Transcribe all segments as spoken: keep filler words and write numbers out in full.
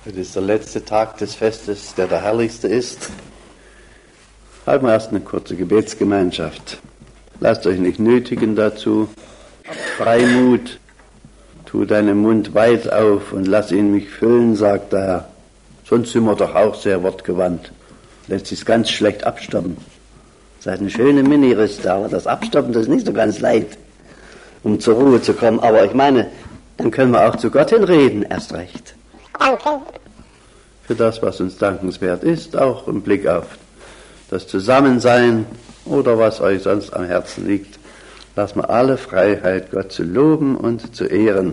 Das ist der letzte Tag des Festes, der der herrlichste ist. Halten wir erst eine kurze Gebetsgemeinschaft. Lasst euch nicht nötigen dazu. Freimut, tu deinen Mund weit auf und lass ihn mich füllen, sagt der Herr. Sonst sind wir doch auch sehr wortgewandt. Lässt sich ganz schlecht abstoppen. Seid eine schöne Mini-Riste, aber das Abstoppen, das ist nicht so ganz leicht, um zur Ruhe zu kommen. Aber ich meine, dann können wir auch zu Gott hinreden, erst recht. Danke. Für das, was uns dankenswert ist, auch im Blick auf das Zusammensein oder was euch sonst am Herzen liegt. Lassen wir alle Freiheit, Gott zu loben und zu ehren.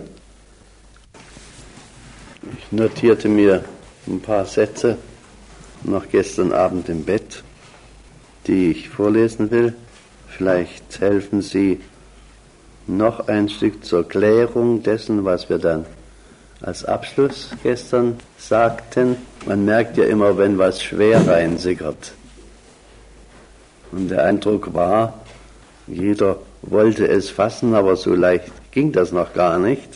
Ich notierte mir ein paar Sätze noch gestern Abend im Bett, die ich vorlesen will. Vielleicht helfen sie noch ein Stück zur Klärung dessen, was wir dann als Abschluss gestern sagten. Man merkt ja immer, wenn was schwer reinsickert. Und der Eindruck war, jeder wollte es fassen, aber so leicht ging das noch gar nicht.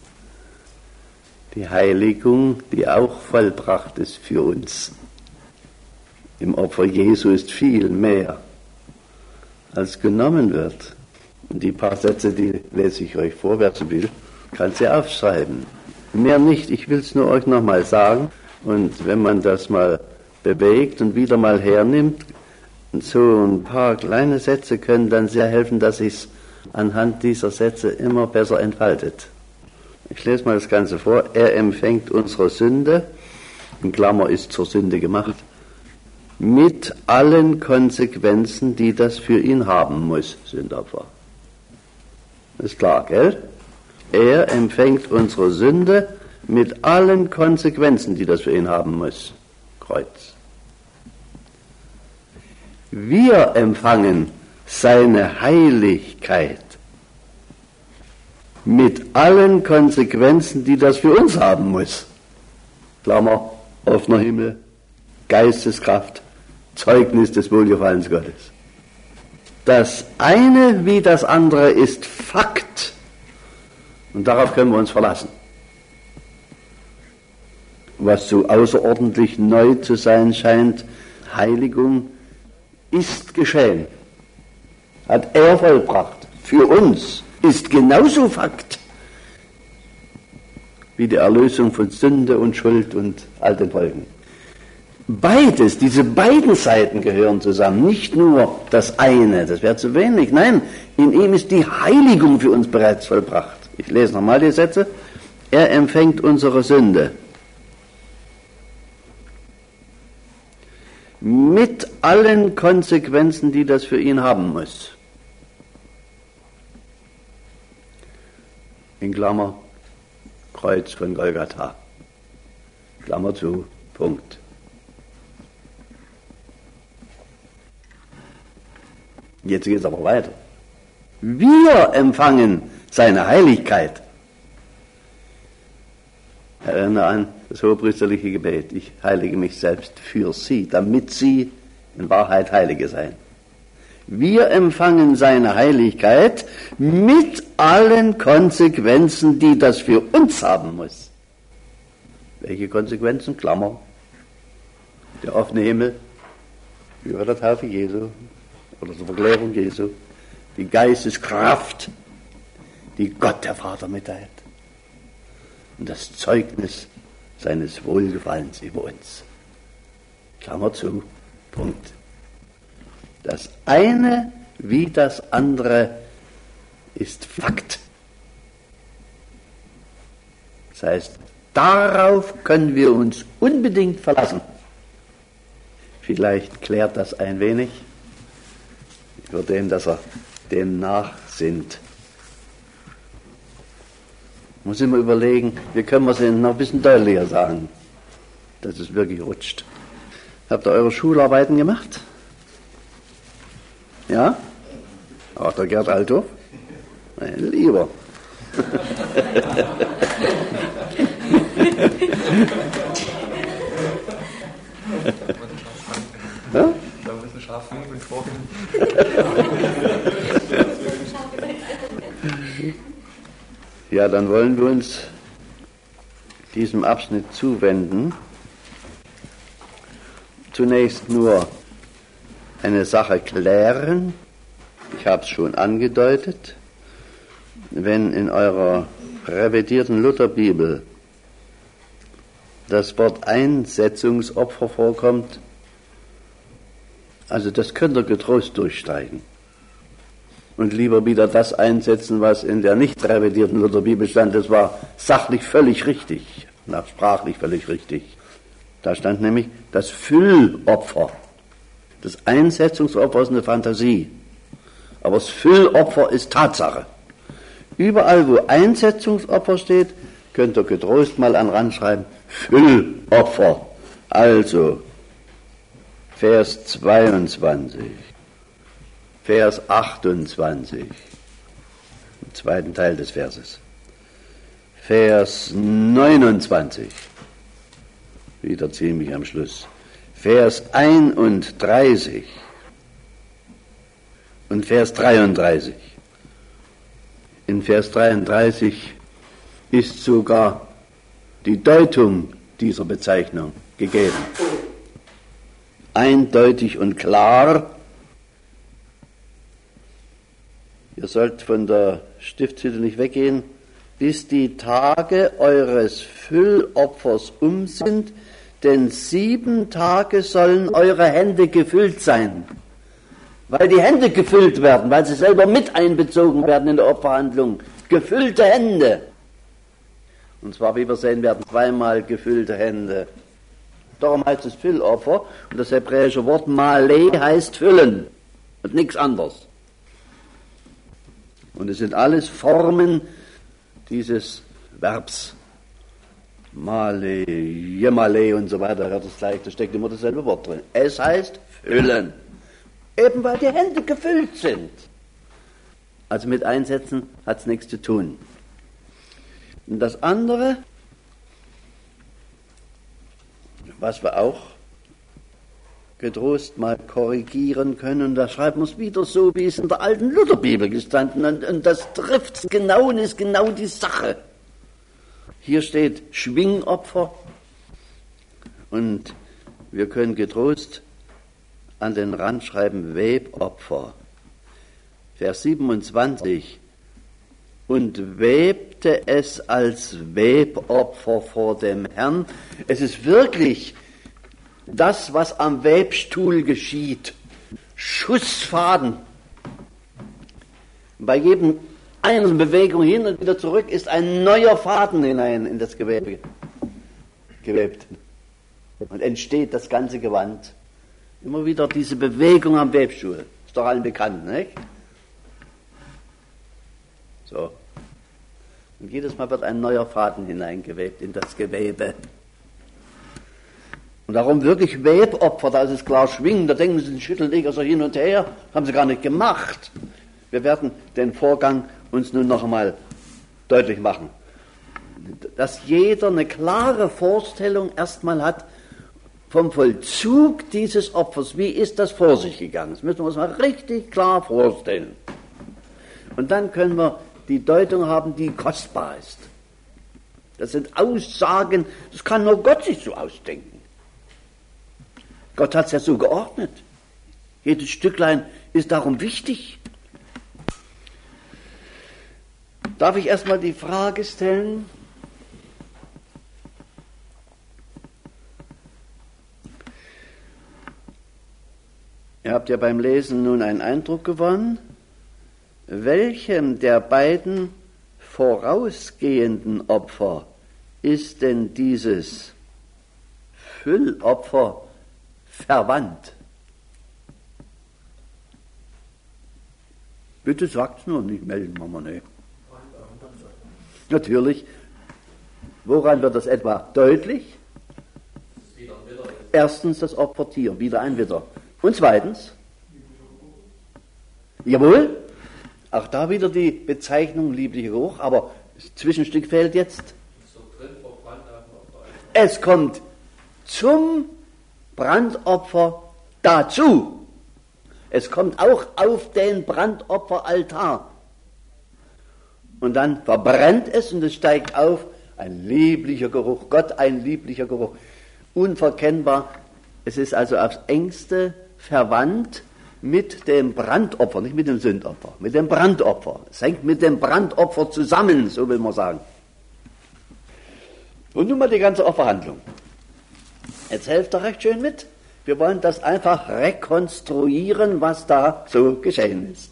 Die Heiligung, die auch vollbracht ist für uns. Im Opfer Jesu ist viel mehr, als genommen wird. Und die paar Sätze, die lese ich euch vor, wer so will, kann sie aufschreiben. Mehr nicht, ich will es nur euch nochmal sagen. Und wenn man das mal bewegt und wieder mal hernimmt, so ein paar kleine Sätze können dann sehr helfen, dass sich es anhand dieser Sätze immer besser entfaltet. Ich lese mal das Ganze vor. Er empfängt unsere Sünde, in Klammer ist zur Sünde gemacht, mit allen Konsequenzen, die das für ihn haben muss, Sündopfer. Ist klar, gell? Er empfängt unsere Sünde mit allen Konsequenzen, die das für ihn haben muss. Kreuz. Wir empfangen seine Heiligkeit mit allen Konsequenzen, die das für uns haben muss. Klammer, offener Himmel, Geisteskraft, Zeugnis des Wohlgefallens Gottes. Das eine wie das andere ist Fakt. Und darauf können wir uns verlassen. Was so außerordentlich neu zu sein scheint, Heiligung ist geschehen. Hat er vollbracht. Für uns ist genauso Fakt wie die Erlösung von Sünde und Schuld und all den Folgen. Beides, diese beiden Seiten gehören zusammen, nicht nur das eine, das wäre zu wenig. Nein, in ihm ist die Heiligung für uns bereits vollbracht. Ich lese nochmal die Sätze. Er empfängt unsere Sünde mit allen Konsequenzen, die das für ihn haben muss. In Klammer, Kreuz von Golgatha. Klammer zu, Punkt. Jetzt geht es aber weiter. Wir empfangen seine Heiligkeit. Erinnere an das hohepriesterliche Gebet. Ich heilige mich selbst für sie, damit sie in Wahrheit Heilige seien. Wir empfangen seine Heiligkeit mit allen Konsequenzen, die das für uns haben muss. Welche Konsequenzen? Klammer. Der offene Himmel über der Taufe Jesu oder zur Verklärung Jesu. Die Geisteskraft, die Gott der Vater mitteilt. Und das Zeugnis seines Wohlgefallens über uns. Klammer zu, Punkt. Das eine wie das andere ist Fakt. Das heißt, darauf können wir uns unbedingt verlassen. Vielleicht klärt das ein wenig über den, dass er dem nachsinnt. Muss immer überlegen, wie können wir es noch ein bisschen deutlicher sagen, dass es wirklich rutscht. Habt ihr eure Schularbeiten gemacht? Ja? Auch der Gerd Althoff? Mein Lieber. Ja? Da müssen scharf mit vorgehen. Ja, dann wollen wir uns diesem Abschnitt zuwenden. Zunächst nur eine Sache klären. Ich habe es schon angedeutet. Wenn in eurer revidierten Lutherbibel das Wort Einsetzungsopfer vorkommt, also das könnt ihr getrost durchstreichen und lieber wieder das einsetzen, was in der nicht revidierten Lutherbibel stand. Das war sachlich völlig richtig, nach sprachlich völlig richtig. Da stand nämlich das Füllopfer. Das Einsetzungsopfer ist eine Fantasie, aber das Füllopfer ist Tatsache. Überall, wo Einsetzungsopfer steht, könnt ihr getrost mal an Rand schreiben, Füllopfer. Also, Vers zweiundzwanzig, Vers achtundzwanzig, im zweiten Teil des Verses, Vers neunundzwanzig, wieder ziemlich am Schluss, Vers einunddreißig und Vers dreiunddreißig. In Vers dreiunddreißig ist sogar die Deutung dieser Bezeichnung gegeben. Eindeutig und klar. Ihr sollt von der Stiftshütte nicht weggehen, bis die Tage eures Füllopfers um sind, denn sieben Tage sollen eure Hände gefüllt sein. Weil die Hände gefüllt werden, weil sie selber mit einbezogen werden in der Opferhandlung. Gefüllte Hände. Und zwar, wie wir sehen werden, zweimal gefüllte Hände. Darum heißt es Füllopfer. Und das hebräische Wort Maleh heißt füllen. Und nichts anderes. Und es sind alles Formen dieses Verbs. Maleh, Jemaleh und so weiter. Hört es gleich, da steckt immer dasselbe Wort drin. Es heißt füllen. Eben weil die Hände gefüllt sind. Also mit Einsetzen hat es nichts zu tun. Und das andere, was wir auch getrost mal korrigieren können, da schreiben wir es wieder so, wie es in der alten Lutherbibel gestanden hat. Und das trifft es genau und ist genau die Sache. Hier steht Schwingopfer und wir können getrost an den Rand schreiben Webopfer. Vers siebenundzwanzig. Und webte es als Webopfer vor dem Herrn. Es ist wirklich das, was am Webstuhl geschieht. Schussfaden. Bei jedem einzelnen Bewegung hin und wieder zurück ist ein neuer Faden hinein in das Gewebe gewebt. Und entsteht das ganze Gewand. Immer wieder diese Bewegung am Webstuhl. Ist doch allen bekannt, nicht? So. Und jedes Mal wird ein neuer Faden hineingewebt in das Gewebe. Und darum wirklich Webopfer, da ist es klar schwingen, da denken sie, schütteln die so hin und her, haben sie gar nicht gemacht. Wir werden den Vorgang uns nun noch einmal deutlich machen. Dass jeder eine klare Vorstellung erstmal hat vom Vollzug dieses Opfers. Wie ist das vor sich gegangen? Das müssen wir uns mal richtig klar vorstellen. Und dann können wir die Deutung haben, die kostbar ist. Das sind Aussagen, das kann nur Gott sich so ausdenken. Gott hat es ja so geordnet. Jedes Stücklein ist darum wichtig. Darf ich erstmal die Frage stellen, ihr habt ja beim Lesen nun einen Eindruck gewonnen, welchem der beiden vorausgehenden Opfer ist denn dieses Füllopfer verwandt? Bitte sagt's nur, nicht melden, Mama, ne. Natürlich. Woran wird das etwa deutlich? Erstens das Opfertier, wieder ein Widder. Und zweitens? Jawohl. Auch da wieder die Bezeichnung lieblicher Geruch, aber das Zwischenstück fehlt jetzt. Es kommt zum Brandopfer dazu. Es kommt auch auf den Brandopferaltar. Und dann verbrennt es und es steigt auf Ein lieblicher Geruch, Gott ein lieblicher Geruch, unverkennbar. Es ist also aufs engste verwandt mit dem Brandopfer, nicht mit dem Sündopfer, mit dem Brandopfer. Es hängt mit dem Brandopfer zusammen, so will man sagen. Und nun mal die ganze Opferhandlung. Jetzt helft doch recht schön mit. Wir wollen das einfach rekonstruieren, was da so geschehen ist.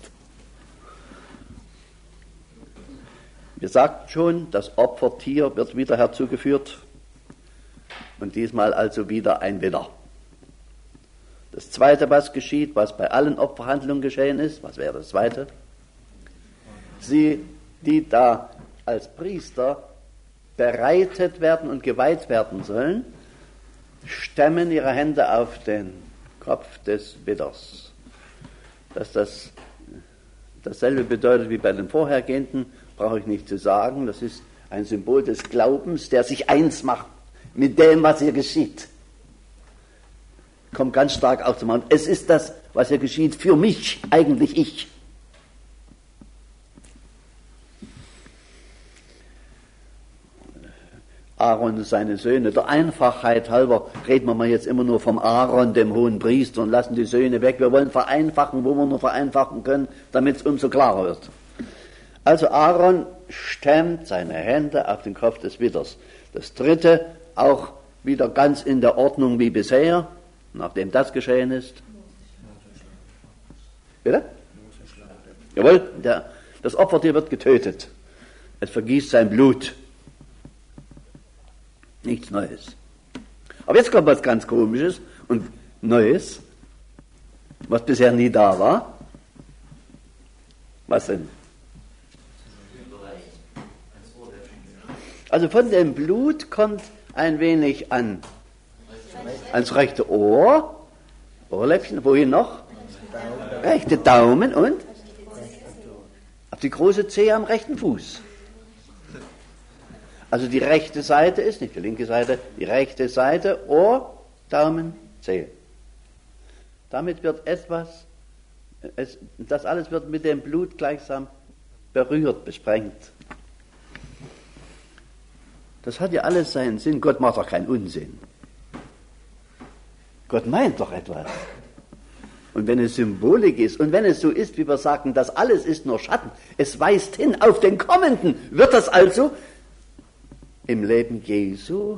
Wir sagten schon, das Opfertier wird wieder herzugeführt und diesmal also wieder ein Widder. Das Zweite, was geschieht, was bei allen Opferhandlungen geschehen ist, was wäre das Zweite? Sie, die da als Priester bereitet werden und geweiht werden sollen, stemmen ihre Hände auf den Kopf des Widders. Dass das dasselbe bedeutet wie bei den vorhergehenden, brauche ich nicht zu sagen. Das ist ein Symbol des Glaubens, der sich eins macht mit dem, was hier geschieht. Kommt ganz stark auf zum Mann. Es ist das, was hier geschieht, für mich, eigentlich ich. Aaron und seine Söhne, der Einfachheit halber reden wir mal jetzt immer nur vom Aaron, dem hohen Priester, und lassen die Söhne weg. Wir wollen vereinfachen, wo wir nur vereinfachen können, damit es umso klarer wird. Also Aaron stemmt seine Hände auf den Kopf des Widders. Das Dritte, auch wieder ganz in der Ordnung wie bisher, nachdem das geschehen ist. Bitte? Jawohl, der, das Opfertier wird getötet. Es vergießt sein Blut. Nichts Neues. Aber jetzt kommt was ganz Komisches und Neues, was bisher nie da war. Was denn? Also von dem Blut kommt ein wenig an ans rechte Ohr, Ohrläppchen, wohin noch? Rechte Daumen und auf die große Zehe am rechten Fuß. Also die rechte Seite ist, nicht die linke Seite, die rechte Seite, Ohr, Daumen, Zehe. Damit wird etwas, es, das alles wird mit dem Blut gleichsam berührt, besprengt. Das hat ja alles seinen Sinn. Gott macht doch keinen Unsinn. Gott meint doch etwas. Und wenn es Symbolik ist und wenn es so ist, wie wir sagen, das alles ist nur Schatten, es weist hin auf den Kommenden, wird das also im Leben Jesu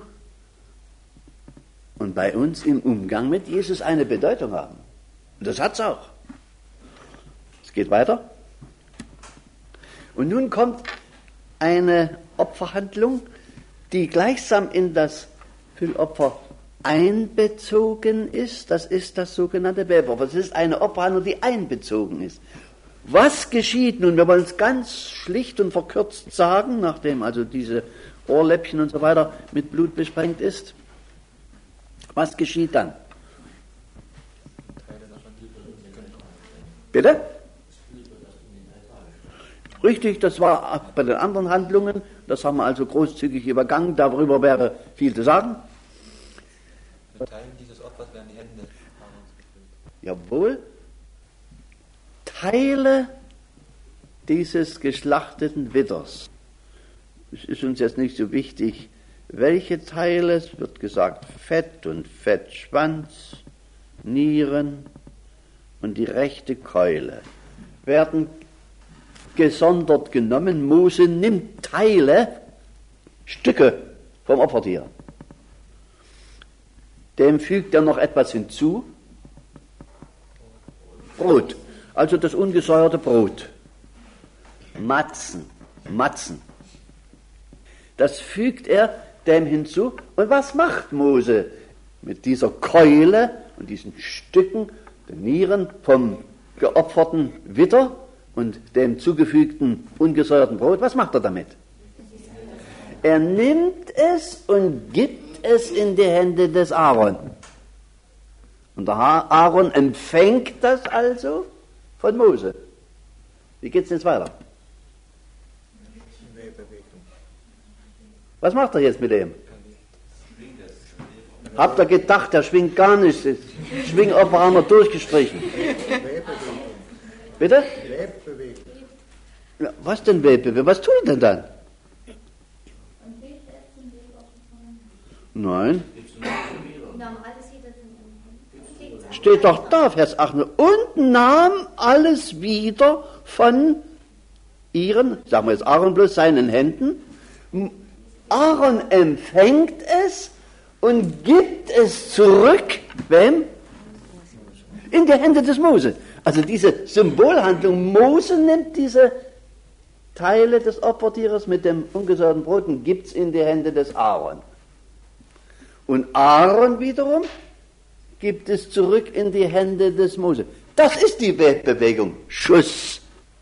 und bei uns im Umgang mit Jesus eine Bedeutung haben. Und das hat es auch. Es geht weiter. Und nun kommt eine Opferhandlung, die gleichsam in das Füllopfer einbezogen ist. Das ist das sogenannte Webopfer. Das ist eine Opferhandlung, die einbezogen ist. Was geschieht nun? Wir wollen es ganz schlicht und verkürzt sagen, nachdem also diese Ohrläppchen und so weiter mit Blut besprengt ist. Was geschieht dann? Bitte? Richtig, das war auch bei den anderen Handlungen. Das haben wir also großzügig übergangen. Darüber wäre viel zu sagen. Mit Teilen dieses Opfers werden die Hände Aarons gefüllt. Jawohl. Teile dieses geschlachteten Widders. Es ist uns jetzt nicht so wichtig, welche Teile. Es wird gesagt, Fett und Fettschwanz, Nieren und die rechte Keule werden gesondert genommen. Mose nimmt Teile, Stücke vom Opfertier. Dem fügt er noch etwas hinzu. Brot, also das ungesäuerte Brot. Matzen, Matzen. Das fügt er dem hinzu. Und was macht Mose mit dieser Keule und diesen Stücken, den Nieren vom geopferten Widder und dem zugefügten ungesäuerten Brot? Was macht er damit? Er nimmt es und gibt es in die Hände des Aaron. Und der Aaron empfängt das also von Mose. Wie geht es jetzt weiter? Was macht er jetzt mit dem? Habt ihr gedacht, der schwingt gar nichts? Das Schwingopfer haben wir durchgestrichen. Bitte? Ja, was denn Webbewegung? Was tut er denn dann? Nein. Nahm alles wieder von ihren Händen. Steht doch da, Vers acht. Und nahm alles wieder von ihren, sagen wir jetzt Aaron bloß, seinen Händen. Aaron empfängt es und gibt es zurück, wem? In die Hände des Mose. Also diese Symbolhandlung, Mose nimmt diese Teile des Opfertieres mit dem ungesäuerten Brot und gibt es in die Hände des Aaron. Und Aaron wiederum gibt es zurück in die Hände des Mose. Das ist die Bewegung, Schuss.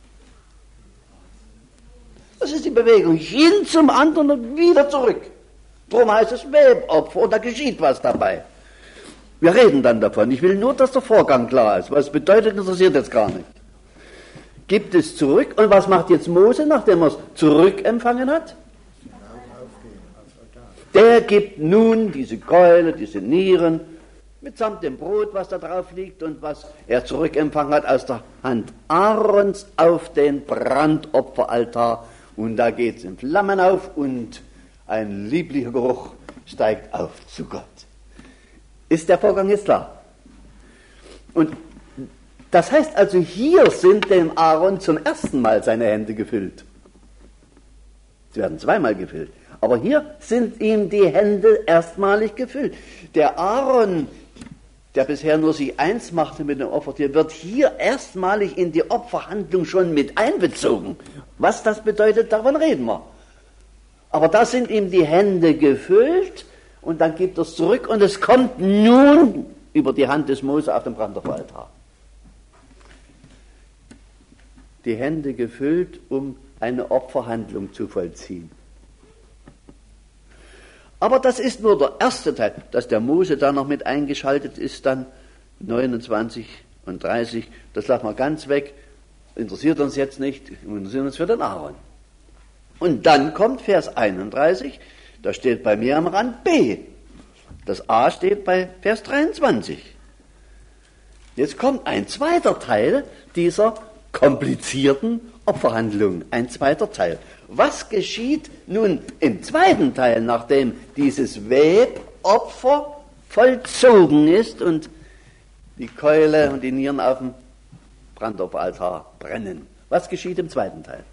Das ist die Bewegung, hin zum anderen und wieder zurück. Darum heißt es Webopfer und da geschieht was dabei. Wir reden dann davon. Ich will nur, dass der Vorgang klar ist. Was es bedeutet, interessiert jetzt gar nicht. Gibt es zurück und was macht jetzt Mose, nachdem er es zurückempfangen hat? Der gibt nun diese Keule, diese Nieren, mitsamt dem Brot, was da drauf liegt und was er zurückempfangen hat, aus der Hand Aarons auf den Brandopferaltar. Und da geht es in Flammen auf und ein lieblicher Geruch steigt auf zu Gott. Ist der Vorgang jetzt klar? Und das heißt also, hier sind dem Aaron zum ersten Mal seine Hände gefüllt. Sie werden zweimal gefüllt. Aber hier sind ihm die Hände erstmalig gefüllt. Der Aaron, der bisher nur sich eins machte mit dem Opfertier, wird hier erstmalig in die Opferhandlung schon mit einbezogen. Was das bedeutet, davon reden wir. Aber da sind ihm die Hände gefüllt und dann gibt er es zurück und es kommt nun über die Hand des Mose auf dem Brandopferaltar. Die Hände gefüllt, um eine Opferhandlung zu vollziehen. Aber das ist nur der erste Teil, dass der Mose da noch mit eingeschaltet ist, dann neunundzwanzig und dreißig, das lassen wir ganz weg, interessiert uns jetzt nicht, wir interessieren uns für den Aaron. Und dann kommt Vers einunddreißig, da steht bei mir am Rand B. Das A steht bei Vers dreiundzwanzig. Jetzt kommt ein zweiter Teil dieser komplizierten Opferhandlung, ein zweiter Teil. Was geschieht nun im zweiten Teil, nachdem dieses Webopfer vollzogen ist und die Keule und die Nieren auf dem Brandopferaltar brennen? Was geschieht im zweiten Teil?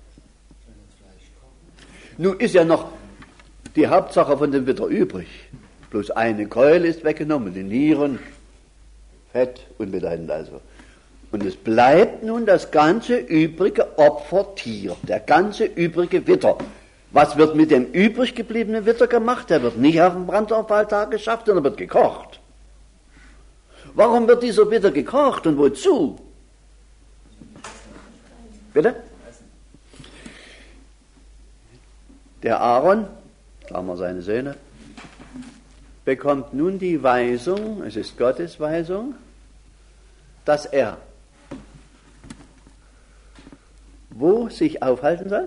Nun ist ja noch die Hauptsache von dem Witter übrig. Bloß eine Keule ist weggenommen, die Nieren, Fett, unbedeutend also. Und es bleibt nun das ganze übrige Opfertier, der ganze übrige Witter. Was wird mit dem übrig gebliebenen Witter gemacht? Der wird nicht auf dem Brandopferaltar geschafft, sondern wird gekocht. Warum wird dieser Witter gekocht und wozu? Bitte? Der Aaron, sagen wir seine Söhne, bekommt nun die Weisung, es ist Gottes Weisung, dass er wo sich aufhalten soll?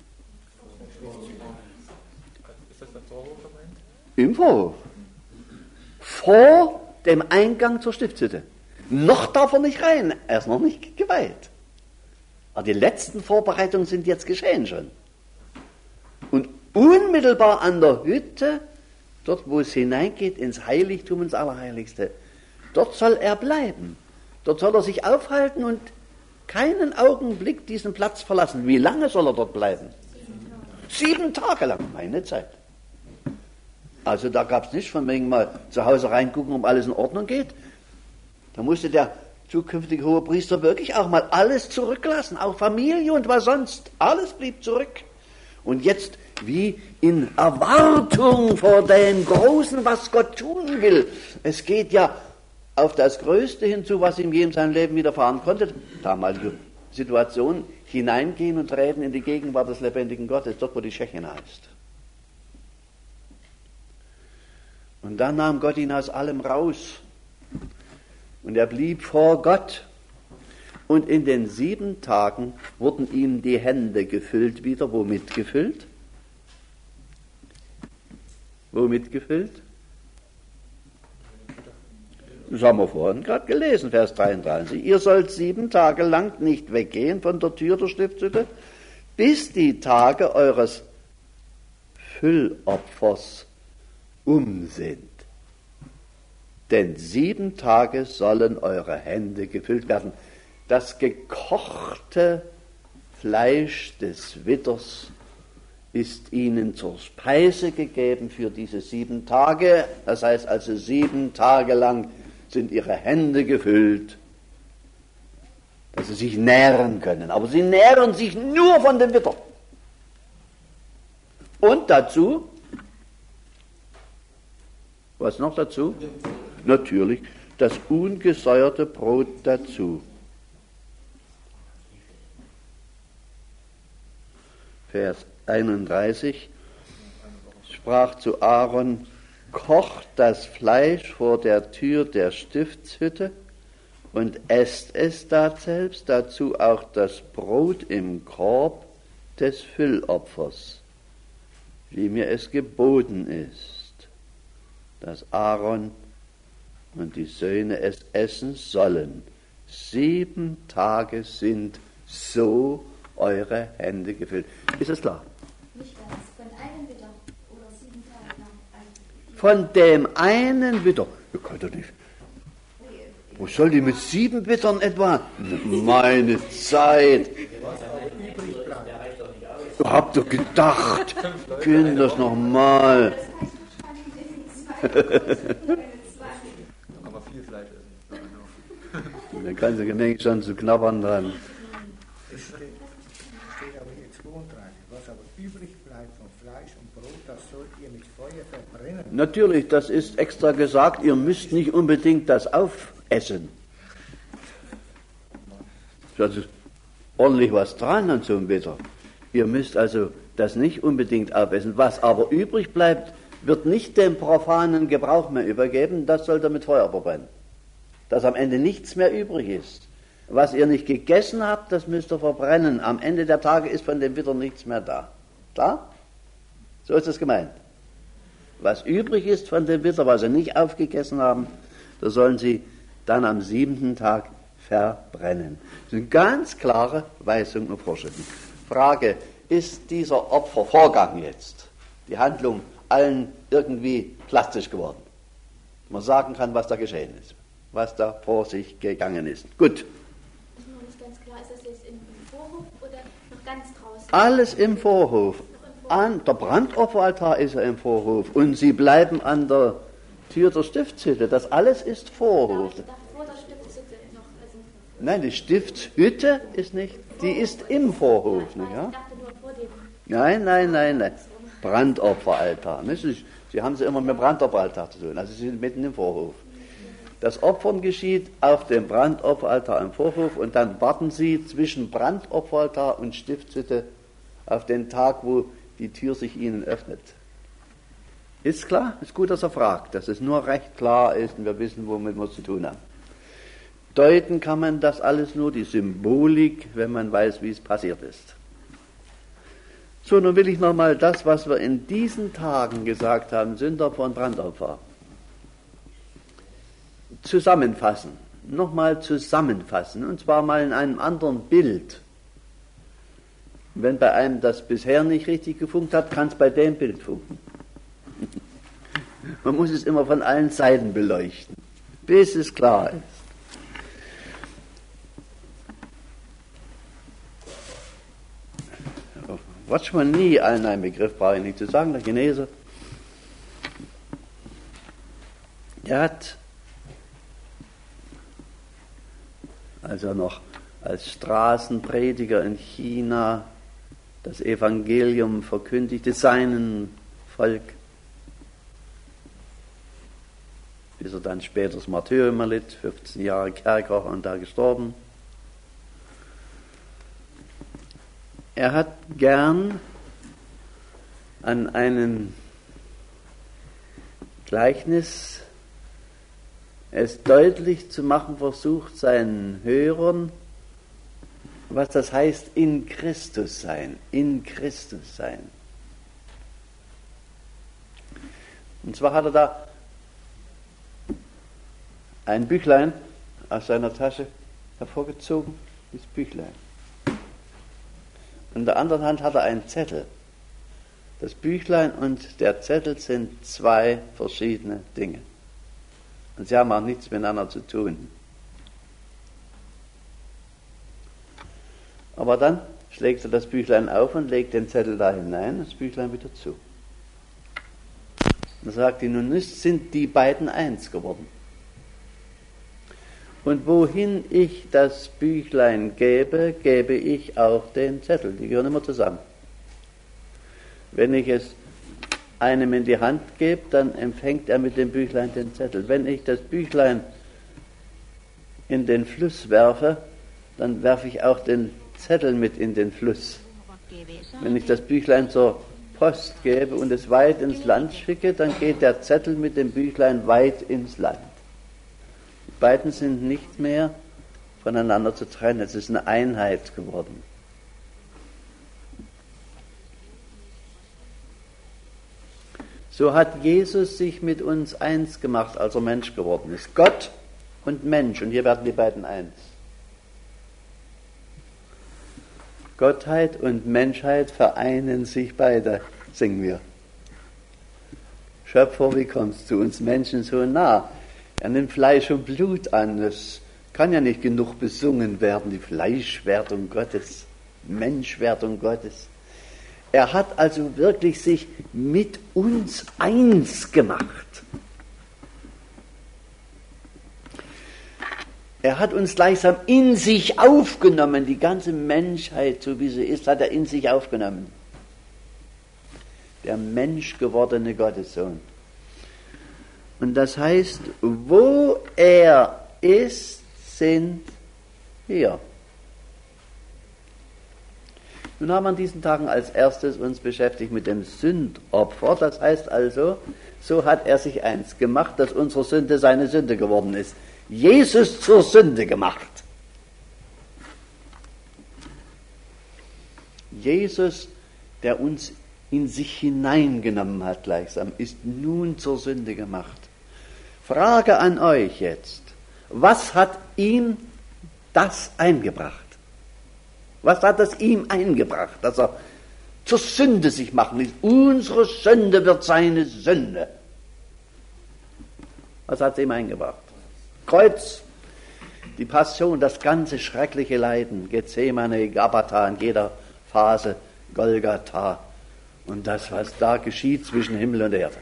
Ist das der Vorhof gemeint? Im Vorhof. Vor dem Eingang zur Stiftshütte. Noch darf er nicht rein, er ist noch nicht geweiht. Aber die letzten Vorbereitungen sind jetzt geschehen schon. Und unmittelbar an der Hütte, dort wo es hineingeht ins Heiligtum, ins Allerheiligste, dort soll er bleiben. Dort soll er sich aufhalten und keinen Augenblick diesen Platz verlassen. Wie lange soll er dort bleiben? Sieben Tage lang, meine Zeit. Also da gab es nicht von wegen mal zu Hause reingucken, ob alles in Ordnung geht. Da musste der zukünftige Hohepriester wirklich auch mal alles zurücklassen, auch Familie und was sonst. Alles blieb zurück. Und jetzt wie in Erwartung vor dem Großen, was Gott tun will. Es geht ja auf das Größte hinzu, was ihm je in seinem Leben widerfahren konnte, damalige Situation, hineingehen und treten in die Gegenwart des lebendigen Gottes, dort wo die Tschechien heißt. Und dann nahm Gott ihn aus allem raus und er blieb vor Gott. Und in den sieben Tagen wurden ihm die Hände gefüllt wieder. Womit gefüllt? Womit gefüllt? Das haben wir vorhin gerade gelesen, Vers dreiunddreißig. Ihr sollt sieben Tage lang nicht weggehen von der Tür der Stiftshütte, bis die Tage eures Füllopfers um sind. Denn sieben Tage sollen eure Hände gefüllt werden. Das gekochte Fleisch des Witters ist ihnen zur Speise gegeben für diese sieben Tage. Das heißt also, sieben Tage lang sind ihre Hände gefüllt, dass sie sich nähren können. Aber sie nähren sich nur von dem Witter. Und dazu, was noch dazu? Natürlich das ungesäuerte Brot dazu. Vers einunddreißig, sprach zu Aaron, kocht das Fleisch vor der Tür der Stiftshütte und esst es daselbst, dazu auch das Brot im Korb des Füllopfers, wie mir es geboten ist, dass Aaron und die Söhne es essen sollen. Sieben Tage sind so eure Hände gefüllt. Ist es klar? Nicht ganz. Von einem Witter oder sieben Tage lang. Von dem einen Witter. Ihr könnt doch nicht. Wo soll die mit sieben Wittern etwa? Meine Zeit. Habt ihr gedacht? Kind das nochmal. Aber viel Fleisch essen. Dann kann sie gemängelt schon zu knabbern dran. Es steht, steht aber hier zweiunddreißig. Was aber übrig bleibt von Fleisch und Brot, das sollt ihr mit Feuer verbrennen. Natürlich, das ist extra gesagt, ihr müsst nicht unbedingt das aufessen. Das ist ordentlich was dran an so einem Witter. Ihr müsst also das nicht unbedingt aufessen. Was aber übrig bleibt, wird nicht dem profanen Gebrauch mehr übergeben, das sollt ihr mit Feuer verbrennen. Dass am Ende nichts mehr übrig ist. Was ihr nicht gegessen habt, das müsst ihr verbrennen. Am Ende der Tage ist von dem Witter nichts mehr da. Klar? So ist es gemeint. Was übrig ist von dem Witter, was sie nicht aufgegessen haben, das sollen sie dann am siebenten Tag verbrennen. Das sind ganz klare Weisungen und Vorschriften. Frage, ist dieser Opfervorgang jetzt, die Handlung, allen irgendwie plastisch geworden? Man sagen kann, was da geschehen ist, was da vor sich gegangen ist. Gut. Ist noch nicht ganz klar, ist das jetzt im Vorhof oder noch ganz draußen? Alles im Vorhof. An, der Brandopferaltar ist ja im Vorhof und sie bleiben an der Tür der Stiftshütte. Das alles ist Vorhof. Ich dachte vor der Stiftshütte noch. Also Nein, die Stiftshütte ist nicht, die ist im Vorhof. ja, Nicht, ja? Ich dachte nur vor dem. Nein, nein, nein, nein. Brandopferaltar. Nicht? Sie, sie haben sie immer mit Brandopferaltar zu tun. Also sie sind mitten im Vorhof. Das Opfern geschieht auf dem Brandopferaltar im Vorhof und dann warten sie zwischen Brandopferaltar und Stiftshütte auf den Tag, wo die Tür sich ihnen öffnet. Ist klar? Ist gut, dass er fragt, dass es nur recht klar ist und wir wissen, womit wir es zu tun haben. Deuten kann man das alles nur, die Symbolik, wenn man weiß, wie es passiert ist. So, nun will ich nochmal das, was wir in diesen Tagen gesagt haben, Sündopfer und Brandopfer, zusammenfassen. Nochmal zusammenfassen, und zwar mal in einem anderen Bild. Wenn bei einem das bisher nicht richtig gefunkt hat, kann es bei dem Bild funken. Man muss es immer von allen Seiten beleuchten, bis es klar ist. Watchman Nee, allen ein Begriff, brauche ich nicht zu sagen, der Chinese. Der hat, als er noch als Straßenprediger in China das Evangelium verkündigte, seinem Volk, bis er dann später das Martyrium erlitt, fünfzehn Jahre Kerker und da gestorben. Er hat gern an einem Gleichnis es deutlich zu machen versucht, seinen Hörern, was das heißt, in Christus sein, in Christus sein. Und zwar hat er da ein Büchlein aus seiner Tasche hervorgezogen, dieses Büchlein. In der anderen Hand hat er einen Zettel. Das Büchlein und der Zettel sind zwei verschiedene Dinge. Und sie haben auch nichts miteinander zu tun. Aber dann schlägt er das Büchlein auf und legt den Zettel da hinein, das Büchlein wieder zu. Dann sagt die, nun sind die beiden eins geworden. Und wohin ich das Büchlein gebe, gebe ich auch den Zettel. Die gehören immer zusammen. Wenn ich es einem in die Hand gebe, dann empfängt er mit dem Büchlein den Zettel. Wenn ich das Büchlein in den Fluss werfe, dann werfe ich auch den Zettel mit in den Fluss. Wenn ich das Büchlein zur Post gebe und es weit ins Land schicke, dann geht der Zettel mit dem Büchlein weit ins Land. Die beiden sind nicht mehr voneinander zu trennen. Es ist eine Einheit geworden. So hat Jesus sich mit uns eins gemacht, als er Mensch geworden ist. Gott und Mensch. Und hier werden die beiden eins. Gottheit und Menschheit vereinen sich beide, singen wir. Schöpfer, wie kommst du uns Menschen so nah? Er nimmt Fleisch und Blut an. Das kann ja nicht genug besungen werden, die Fleischwerdung Gottes, Menschwerdung Gottes. Er hat also wirklich sich mit uns eins gemacht. Er hat uns gleichsam in sich aufgenommen, die ganze Menschheit, so wie sie ist, hat er in sich aufgenommen. Der menschgewordene Gottessohn. Und das heißt, wo er ist, sind wir. Nun haben wir an diesen Tagen als erstes uns beschäftigt mit dem Sündopfer. Das heißt also, so hat er sich eins gemacht, dass unsere Sünde seine Sünde geworden ist. Jesus zur Sünde gemacht. Jesus, der uns in sich hineingenommen hat gleichsam, ist nun zur Sünde gemacht. Frage an euch jetzt, was hat ihm das eingebracht? Was hat das ihm eingebracht, dass er zur Sünde sich machen ließ? Unsere Sünde wird seine Sünde. Was hat es ihm eingebracht? Kreuz, die Passion, das ganze schreckliche Leiden, Gethsemane, Gabbatha in jeder Phase, Golgatha und das, was da geschieht zwischen Himmel und Erde.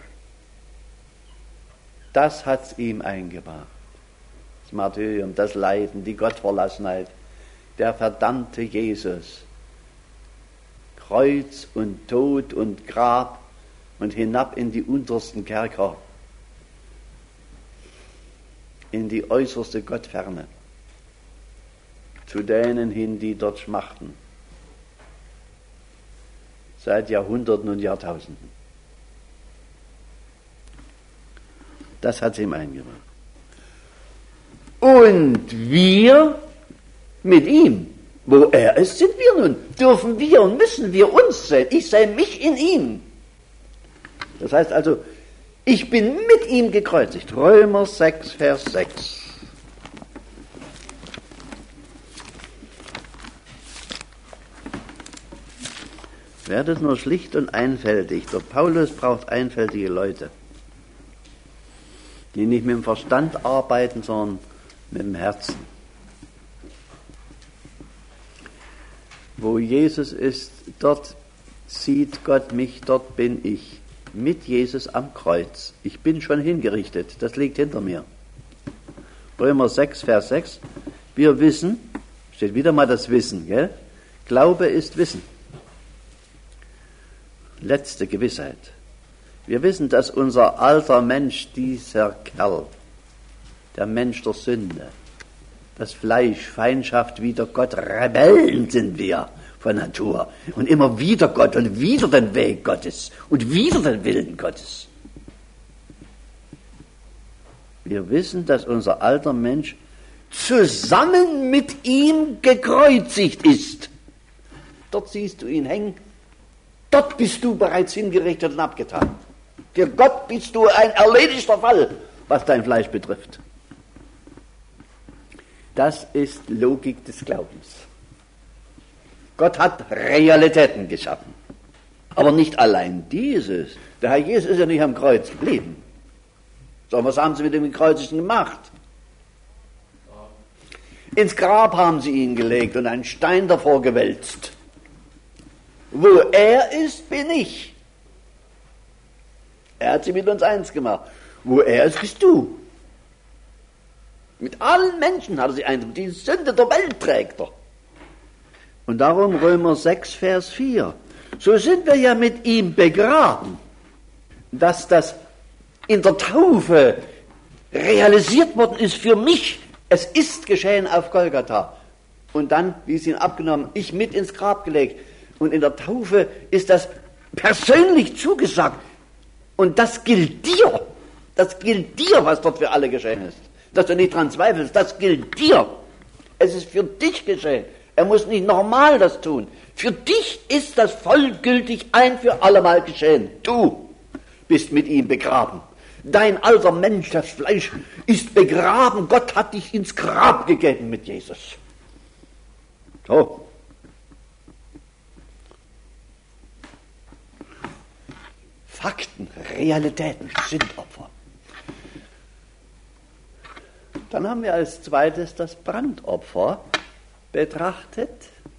Das hat es ihm eingebracht. Das Martyrium, das Leiden, die Gottverlassenheit, der verdammte Jesus. Kreuz und Tod und Grab und hinab in die untersten Kerker, in die äußerste Gottferne, zu denen hin, die dort schmachten, seit Jahrhunderten und Jahrtausenden. Das hat sie ihm eingebracht. Und wir mit ihm, wo er ist, sind wir nun, dürfen wir und müssen wir uns sein. Ich sei mich in ihm. Das heißt also, ich bin mit ihm gekreuzigt. Römer sechs, Vers sechs. Werdet nur schlicht und einfältig. Der Paulus braucht einfältige Leute, die nicht mit dem Verstand arbeiten, sondern mit dem Herzen. Wo Jesus ist, dort sieht Gott mich, dort bin ich. Mit Jesus am Kreuz. Ich bin schon hingerichtet, das liegt hinter mir. Römer sechs, Vers sechs. Wir wissen, steht wieder mal das Wissen, gell? Glaube ist Wissen. Letzte Gewissheit. Wir wissen, dass unser alter Mensch, dieser Kerl, der Mensch der Sünde, das Fleisch, Feindschaft wider Gott, Rebellen sind wir von Natur. Und immer wieder Gott und wieder den Weg Gottes und wieder den Willen Gottes. Wir wissen, dass unser alter Mensch zusammen mit ihm gekreuzigt ist. Dort siehst du ihn hängen. Dort bist du bereits hingerichtet und abgetan. Für Gott bist du ein erledigter Fall, was dein Fleisch betrifft. Das ist Logik des Glaubens. Gott hat Realitäten geschaffen. Aber nicht allein dieses. Der Herr Jesus ist ja nicht am Kreuz geblieben. Sondern was haben sie mit dem Gekreuzigten gemacht? Ins Grab haben sie ihn gelegt und einen Stein davor gewälzt. Wo er ist, bin ich. Er hat sie mit uns eins gemacht. Wo er ist, bist du. Mit allen Menschen hat er sie eins gemacht. Die Sünde der Welt trägt er. Und darum Römer sechs, Vers vier. So sind wir ja mit ihm begraben, dass das in der Taufe realisiert worden ist für mich. Es ist geschehen auf Golgatha. Und dann, wie sie ihn abgenommen, ich mit ins Grab gelegt. Und in der Taufe ist das persönlich zugesagt. Und das gilt dir. Das gilt dir, was dort für alle geschehen ist. Dass du nicht dran zweifelst, das gilt dir. Es ist für dich geschehen. Er muss nicht normal das tun. Für dich ist das vollgültig ein für allemal geschehen. Du bist mit ihm begraben. Dein alter Mensch, das Fleisch, ist begraben. Gott hat dich ins Grab gegeben mit Jesus. So. Fakten, Realitäten, Sündopfer. Dann haben wir als zweites das Brandopfer betrachtet.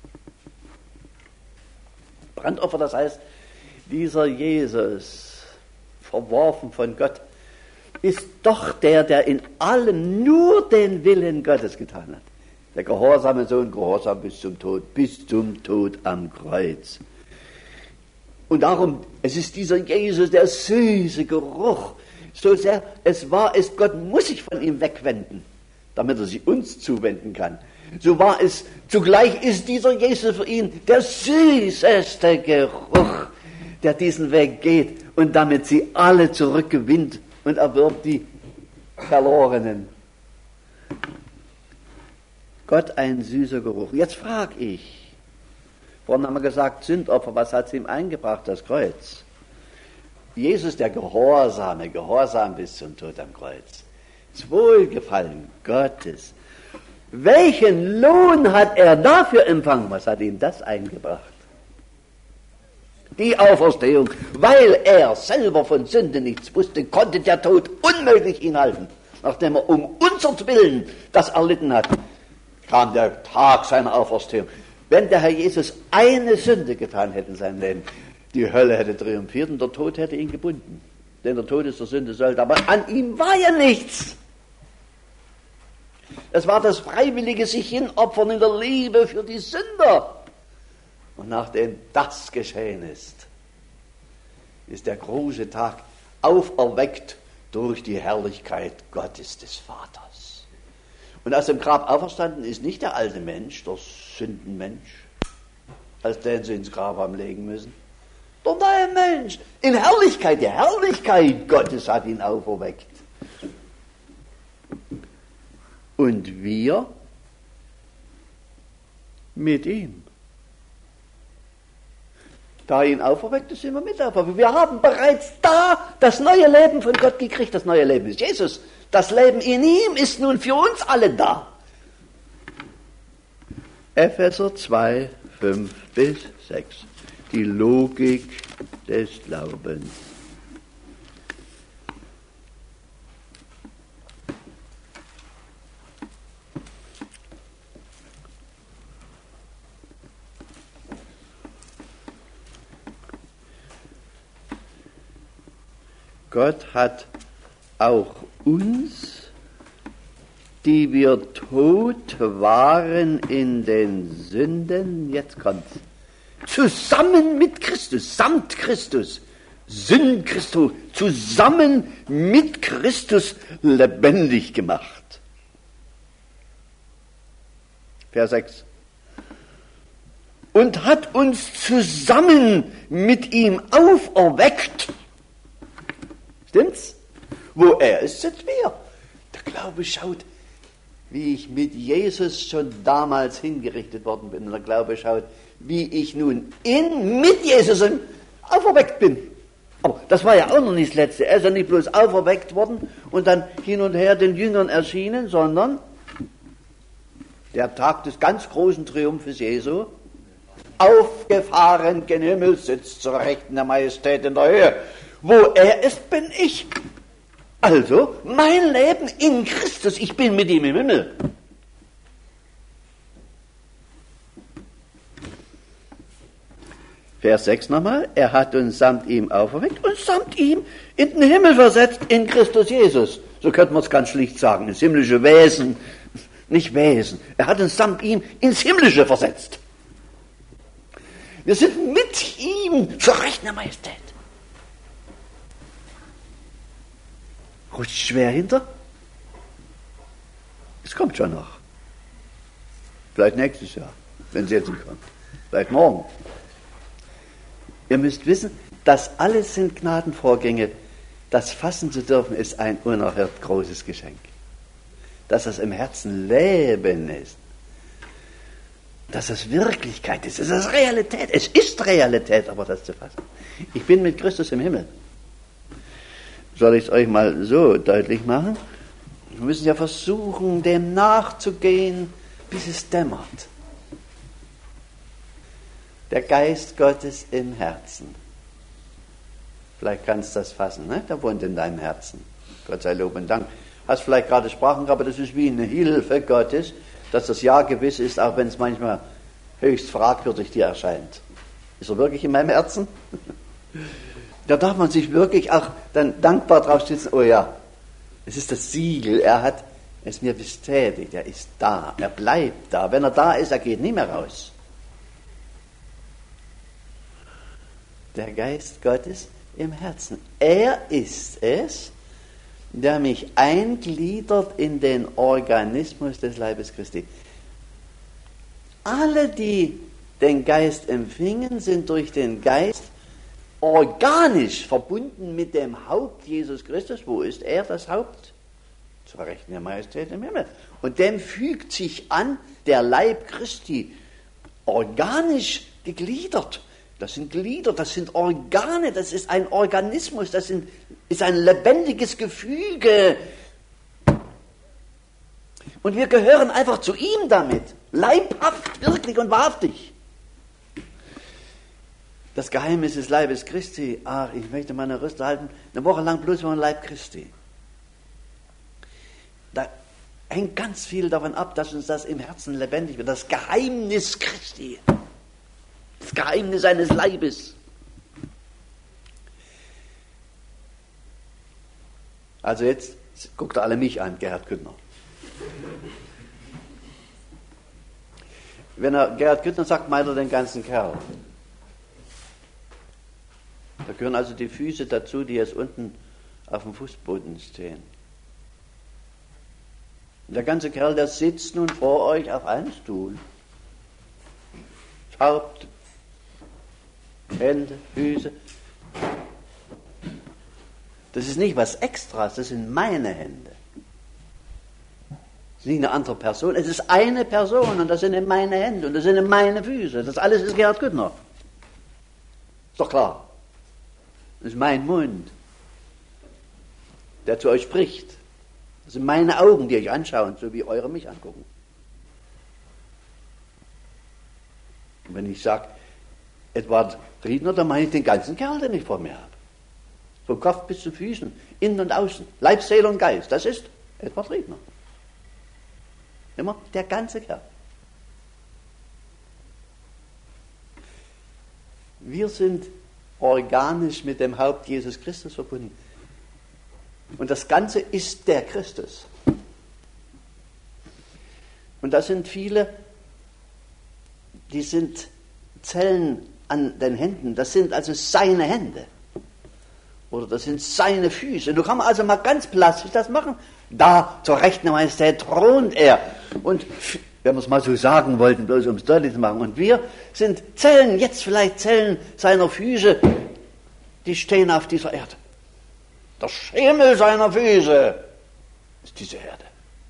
Brandopfer, das heißt, dieser Jesus, verworfen von Gott, ist doch der, der in allem nur den Willen Gottes getan hat. Der gehorsame Sohn, gehorsam bis zum Tod, bis zum Tod am Kreuz. Und darum, es ist dieser Jesus, der süße Geruch, so sehr es wahr ist, Gott muss sich von ihm wegwenden, damit er sich uns zuwenden kann. So war es, zugleich ist dieser Jesus für ihn der süßeste Geruch, der diesen Weg geht und damit sie alle zurückgewinnt und erwirbt die Verlorenen. Gott, ein süßer Geruch. Jetzt frage ich, vorhin haben wir gesagt, Sündopfer, was hat sie ihm eingebracht, das Kreuz? Jesus, der Gehorsame, gehorsam bis zum Tod am Kreuz. Das Wohlgefallen Gottes. Welchen Lohn hat er dafür empfangen? Was hat ihm das eingebracht? Die Auferstehung. Weil er selber von Sünde nichts wusste, konnte der Tod unmöglich ihn halten. Nachdem er um unseren Willen das erlitten hat, kam der Tag seiner Auferstehung. Wenn der Herr Jesus eine Sünde getan hätte in seinem Leben, die Hölle hätte triumphiert und der Tod hätte ihn gebunden. Denn der Tod ist der Sünde Sold, aber an ihm war ja nichts. Es war das freiwillige sich hinopfern in der Liebe für die Sünder. Und nachdem das geschehen ist, ist der große Tag auferweckt durch die Herrlichkeit Gottes des Vaters. Und aus dem Grab auferstanden ist nicht der alte Mensch, der Sündenmensch, als den sie ins Grab haben legen müssen. Der neue Mensch, in Herrlichkeit, die Herrlichkeit Gottes hat ihn auferweckt. Und wir mit ihm. Da er ihn auferweckt, sind wir mit auferweckt. Wir haben bereits da das neue Leben von Gott gekriegt. Das neue Leben ist Jesus. Das Leben in ihm ist nun für uns alle da. Epheser zwei, fünf bis sechs. Die Logik des Glaubens. Gott hat auch uns, die wir tot waren in den Sünden, jetzt kommt's, zusammen mit Christus, samt Christus, Sünden Christus, zusammen mit Christus lebendig gemacht. Vers sechs. Und hat uns zusammen mit ihm auferweckt. Stimmt's? Wo er ist, sind wir. Der Glaube schaut, wie ich mit Jesus schon damals hingerichtet worden bin. Und der Glaube schaut, wie ich nun in, mit Jesus auferweckt bin. Aber das war ja auch noch nicht das Letzte. Er ist ja nicht bloß auferweckt worden und dann hin und her den Jüngern erschienen, sondern der Tag des ganz großen Triumphes Jesu, aufgefahren gen Himmel, sitzt zur Rechten der Majestät in der Höhe. Wo er ist, bin ich. Also, mein Leben in Christus, ich bin mit ihm im Himmel. Vers sechs nochmal, er hat uns samt ihm auferweckt und samt ihm in den Himmel versetzt in Christus Jesus. So könnte man es ganz schlicht sagen, ins himmlische Wesen, nicht Wesen. Er hat uns samt ihm ins Himmlische versetzt. Wir sind mit ihm zur Rechten der Majestät. Rutscht schwer hinter? Es kommt schon noch. Vielleicht nächstes Jahr, wenn es jetzt nicht kommt. Vielleicht morgen. Ihr müsst wissen, das alles sind Gnadenvorgänge. Das fassen zu dürfen, ist ein unerhört großes Geschenk. Dass das im Herzen Leben ist. Dass das Wirklichkeit ist. Es ist Realität. Es ist Realität, aber das zu fassen. Ich bin mit Christus im Himmel. Soll ich es euch mal so deutlich machen? Wir müssen ja versuchen, dem nachzugehen, bis es dämmert. Der Geist Gottes im Herzen. Vielleicht kannst du das fassen, ne? Der wohnt in deinem Herzen. Gott sei Lob und Dank. Hast vielleicht gerade Sprachen, aber das ist wie eine Hilfe Gottes, dass das Ja gewiss ist, auch wenn es manchmal höchst fragwürdig dir erscheint. Ist er wirklich in meinem Herzen? Da darf man sich wirklich auch dann dankbar drauf stützen. Oh ja, es ist das Siegel. Er hat es mir bestätigt. Er ist da. Er bleibt da. Wenn er da ist, er geht nie mehr raus. Der Geist Gottes im Herzen. Er ist es, der mich eingliedert in den Organismus des Leibes Christi. Alle, die den Geist empfingen, sind durch den Geist organisch verbunden mit dem Haupt Jesus Christus. Wo ist er, das Haupt? Zur Rechten der Majestät im Himmel. Und dem fügt sich an der Leib Christi, organisch gegliedert. Das sind Glieder, das sind Organe, das ist ein Organismus, das sind, ist ein lebendiges Gefüge. Und wir gehören einfach zu ihm damit, leibhaft, wirklich und wahrhaftig. Das Geheimnis des Leibes Christi, ach, ich möchte meine Rüste halten, eine Woche lang bloß über den Leib Christi. Da hängt ganz viel davon ab, dass uns das im Herzen lebendig wird, das Geheimnis Christi. Das Geheimnis seines Leibes. Also jetzt guckt ihr alle mich an, Gerhard Güttner. Wenn er Gerhard Güttner sagt, meint er den ganzen Kerl. Da gehören also die Füße dazu, die jetzt unten auf dem Fußboden stehen. Und der ganze Kerl, der sitzt nun vor euch auf einem Stuhl. Das Haupt, Hände, Füße. Das ist nicht was Extras, das sind meine Hände. Das ist nicht eine andere Person, es ist eine Person und das sind meine Hände und das sind meine Füße. Das alles ist Gerhard Güttner. Ist doch klar. Das ist mein Mund, der zu euch spricht. Das sind meine Augen, die euch anschauen, so wie eure mich angucken. Und wenn ich sage, Edward Riedner, dann meine ich den ganzen Kerl, den ich vor mir habe. Vom Kopf bis zu Füßen, innen und außen, Leib, Seele und Geist. Das ist Edward Riedner. Immer der ganze Kerl. Wir sind organisch mit dem Haupt Jesus Christus verbunden. Und das Ganze ist der Christus. Und da sind viele, die sind Zellen an den Händen, das sind also seine Hände. Oder das sind seine Füße. Du kannst also mal ganz plastisch das machen. Da, zur rechten Majestät, thront er. Und wenn wir es mal so sagen wollten, bloß um es deutlich zu machen. Und wir sind Zellen, jetzt vielleicht Zellen seiner Füße, die stehen auf dieser Erde. Der Schemel seiner Füße ist diese Erde.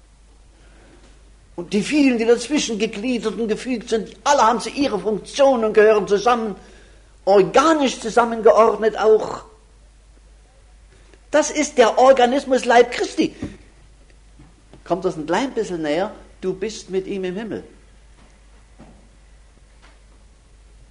Und die vielen, die dazwischen gegliedert und gefügt sind, alle haben sie ihre Funktionen und gehören zusammen, organisch zusammengeordnet auch. Das ist der Organismus Leib Christi. Kommt das ein klein bisschen näher? Du bist mit ihm im Himmel.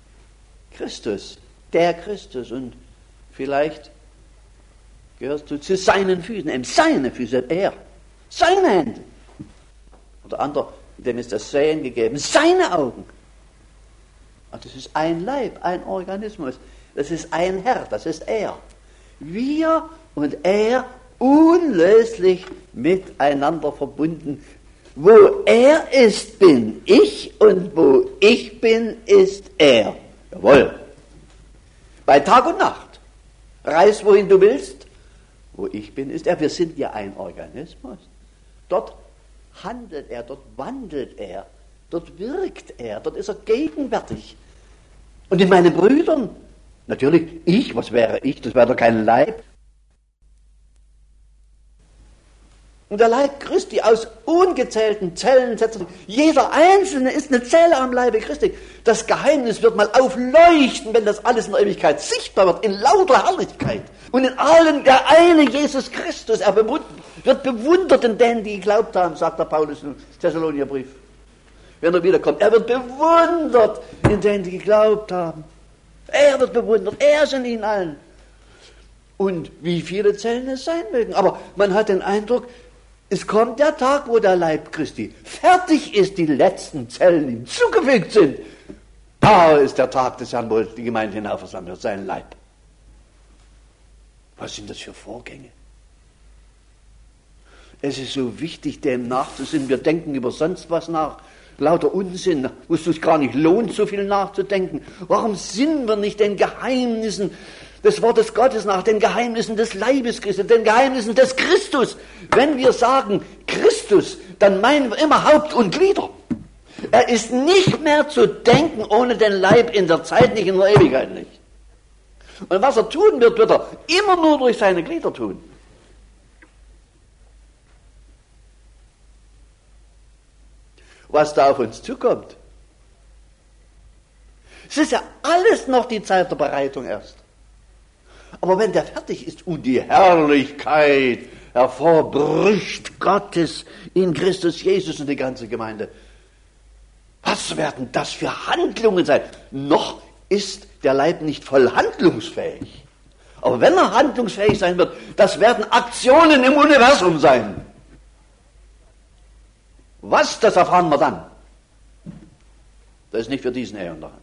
Christus, der Christus. Und vielleicht gehörst du zu seinen Füßen, eben seine Füße, er, seine Hände. Oder andere, dem ist das Sehen gegeben, seine Augen. Und das ist ein Leib, ein Organismus. Das ist ein Herr, das ist er. Wir und er unlöslich miteinander verbunden. Wo er ist, bin ich, und wo ich bin, ist er. Jawohl. Bei Tag und Nacht. Reis, wohin du willst. Wo ich bin, ist er. Wir sind ja ein Organismus. Dort handelt er, dort wandelt er, dort wirkt er, dort ist er gegenwärtig. Und in meinen Brüdern, natürlich ich, was wäre ich, das wäre doch kein Leib. Und der Leib Christi aus ungezählten Zellen setzt sich. Jeder Einzelne ist eine Zelle am Leibe Christi. Das Geheimnis wird mal aufleuchten, wenn das alles in der Ewigkeit sichtbar wird, in lauter Herrlichkeit. Und in allen, der eine Jesus Christus, er wird bewundert in denen, die geglaubt haben, sagt der Paulus im Thessalonicherbrief. Wenn er wiederkommt, er wird bewundert in denen, die geglaubt haben. Er wird bewundert, er ist in ihnen allen. Und wie viele Zellen es sein mögen. Aber man hat den Eindruck, es kommt der Tag, wo der Leib Christi fertig ist, die letzten Zellen ihm zugefügt sind. Da ist der Tag des Herrn, wo die Gemeinde hinaufversammelt wird, sein Leib. Was sind das für Vorgänge? Es ist so wichtig, dem nachzusinnen. Wir denken über sonst was nach. Lauter Unsinn, wo es sich gar nicht lohnt, so viel nachzudenken. Warum sinnen wir nicht den Geheimnissen des Wortes Gottes nach, den Geheimnissen des Leibes Christi, den Geheimnissen des Christus? Wenn wir sagen Christus, dann meinen wir immer Haupt und Glieder. Er ist nicht mehr zu denken ohne den Leib in der Zeit, nicht in der Ewigkeit nicht. Und was er tun wird, wird er immer nur durch seine Glieder tun. Was da auf uns zukommt. Es ist ja alles noch die Zeit der Bereitung erst. Aber wenn der fertig ist und die Herrlichkeit hervorbricht Gottes in Christus Jesus und die ganze Gemeinde, was werden das für Handlungen sein? Noch ist der Leib nicht voll handlungsfähig. Aber wenn er handlungsfähig sein wird, das werden Aktionen im Universum sein. Was, das erfahren wir dann. Das ist nicht für diesen Äon daran.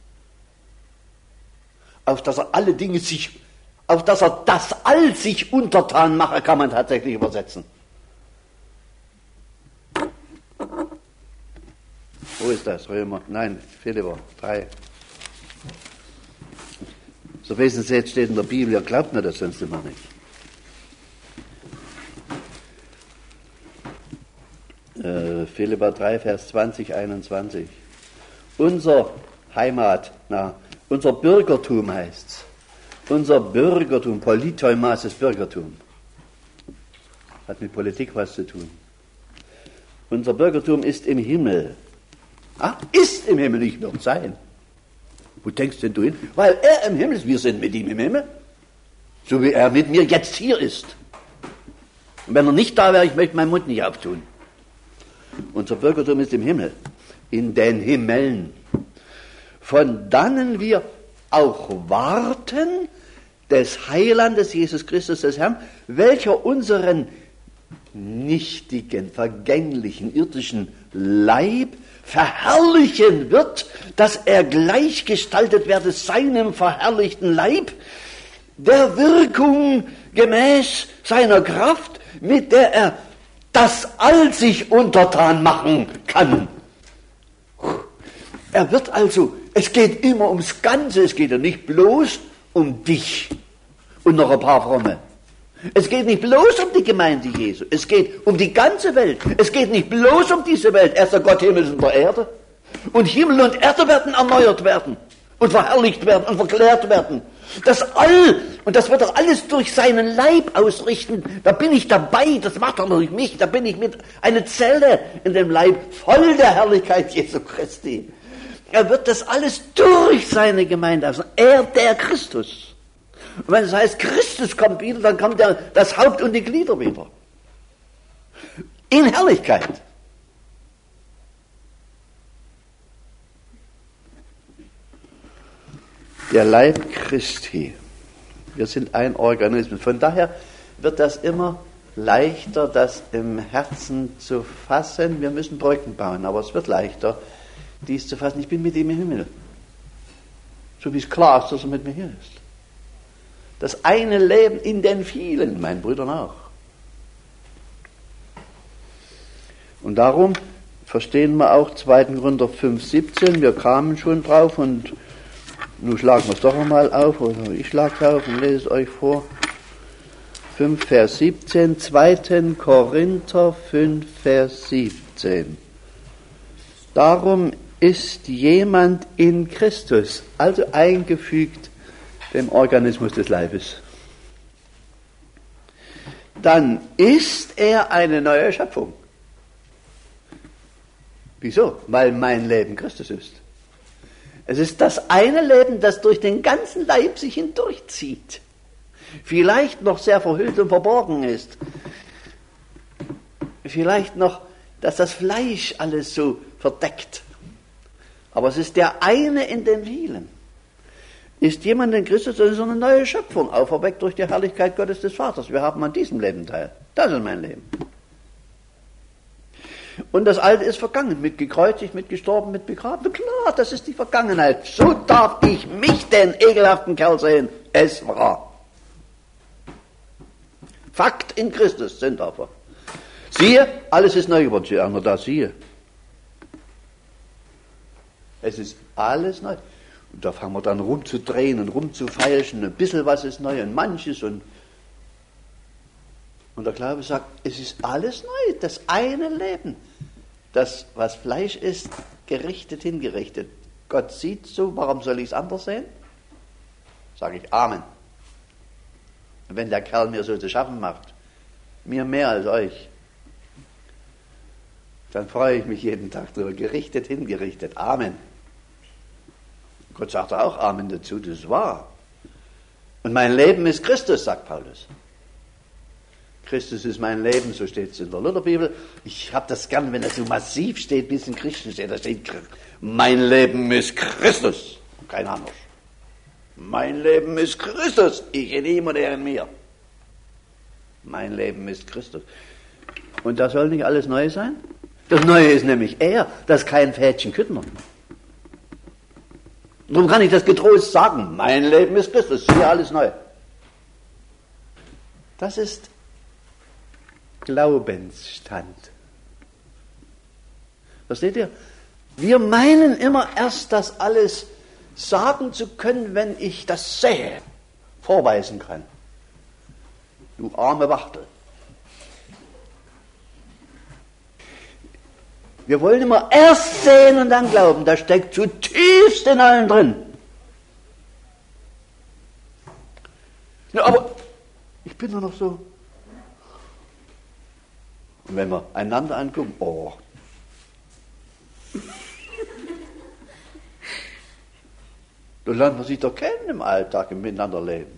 Auf dass er alle Dinge sich, auf dass er das All sich untertan mache, kann man tatsächlich übersetzen. Wo ist das? Römer? Nein, Philipper drei. So wesentlich steht in der Bibel, ihr glaubt mir das sonst immer nicht. Äh, Philipper drei, Vers zwanzig, einundzwanzig. Unser Heimat, na, unser Bürgertum heißt's. Unser Bürgertum, Politeumas ist Bürgertum. Hat mit Politik was zu tun. Unser Bürgertum ist im Himmel. Ah, ist im Himmel, nicht wird sein. Wo denkst denn du hin? Weil er im Himmel ist, wir sind mit ihm im Himmel. So wie er mit mir jetzt hier ist. Und wenn er nicht da wäre, ich möchte meinen Mund nicht auftun. Unser Bürgertum ist im Himmel, in den Himmeln, von dannen wir auch warten des Heilandes Jesus Christus des Herrn, welcher unseren nichtigen, vergänglichen, irdischen Leib verherrlichen wird, dass er gleichgestaltet werde seinem verherrlichten Leib, der Wirkung gemäß seiner Kraft, mit der er das All sich untertan machen kann. Er wird also, es geht immer ums Ganze, es geht ja nicht bloß um dich und noch ein paar Fromme. Es geht nicht bloß um die Gemeinde Jesu, es geht um die ganze Welt. Es geht nicht bloß um diese Welt, er ist der Gott Himmels und der Erde. Und Himmel und Erde werden erneuert werden und verherrlicht werden und verklärt werden. Das All, und das wird er alles durch seinen Leib ausrichten, da bin ich dabei, das macht er durch mich, da bin ich mit einer Zelle in dem Leib, voll der Herrlichkeit Jesu Christi. Er wird das alles durch seine Gemeinde ausrichten, er der Christus. Und wenn es heißt, Christus kommt wieder, dann kommt er das Haupt und die Glieder wieder. In Herrlichkeit. der Leib Christi. Wir sind ein Organismus. Von daher wird das immer leichter, das im Herzen zu fassen. Wir müssen Brücken bauen, aber es wird leichter, dies zu fassen. Ich bin mit ihm im Himmel. So wie es klar ist, dass er mit mir hier ist. Das eine Leben in den vielen, meinen Brüdern auch. Und darum verstehen wir auch zweiter Korinther fünf, siebzehn, wir kamen schon drauf und nun schlagen wir es doch einmal auf, oder ich schlage es auf und lese es euch vor. fünf, Vers siebzehn, zweiter Korinther fünf, Vers siebzehn. Darum ist jemand in Christus, also eingefügt dem Organismus des Leibes. Dann ist er eine neue Schöpfung. Wieso? Weil mein Leben Christus ist. Es ist das eine Leben, das durch den ganzen Leib sich hindurchzieht. Vielleicht noch sehr verhüllt und verborgen ist. Vielleicht noch, dass das Fleisch alles so verdeckt. Aber es ist der eine in den vielen. Ist jemand in Christus, das ist eine neue Schöpfung, auferweckt durch die Herrlichkeit Gottes des Vaters. Wir haben an diesem Leben teil. Das ist mein Leben. Und das Alte ist vergangen, mit gekreuzigt, mit gestorben, mit begraben. Klar, das ist die Vergangenheit. So darf ich mich, den ekelhaften Kerl, sehen. Es war. Fakt in Christus sind aber. Siehe, alles ist neu geworden. Sie anderen da, siehe. Es ist alles neu. Und da fangen wir dann rumzudrehen und rumzufeilschen. Ein bisschen was ist neu und manches. Und, und der Glaube sagt, es ist alles neu. Das eine Leben. Das, was Fleisch ist, gerichtet, hingerichtet. Gott sieht so, warum soll ich es anders sehen? Sage ich Amen. Und wenn der Kerl mir so zu schaffen macht, mir mehr als euch, dann freue ich mich jeden Tag darüber. Gerichtet, hingerichtet. Amen. Gott sagt auch Amen dazu, das ist wahr. Und mein Leben ist Christus, sagt Paulus. Christus ist mein Leben, so steht es in der Lutherbibel. Ich habe das gern, wenn das so massiv steht, wie es in Christen steht. Da steht, mein Leben ist Christus, kein anderes. Mein Leben ist Christus, ich in ihm und er in mir. Mein Leben ist Christus. Und da soll nicht alles neu sein? Das Neue ist nämlich er, das ist kein Fädchen Küttner. Darum kann ich das getrost sagen, mein Leben ist Christus, hier alles neu. Das ist Glaubensstand. Versteht ihr? Wir meinen immer erst, das alles sagen zu können, wenn ich das sehe, vorweisen kann. Du arme Wachtel. Wir wollen immer erst sehen und dann glauben. Das steckt zutiefst in allen drin. Ja, aber ich bin doch noch so. Und wenn wir einander angucken, oh. Da lernt man sich doch kennen im Alltag, im Miteinanderleben.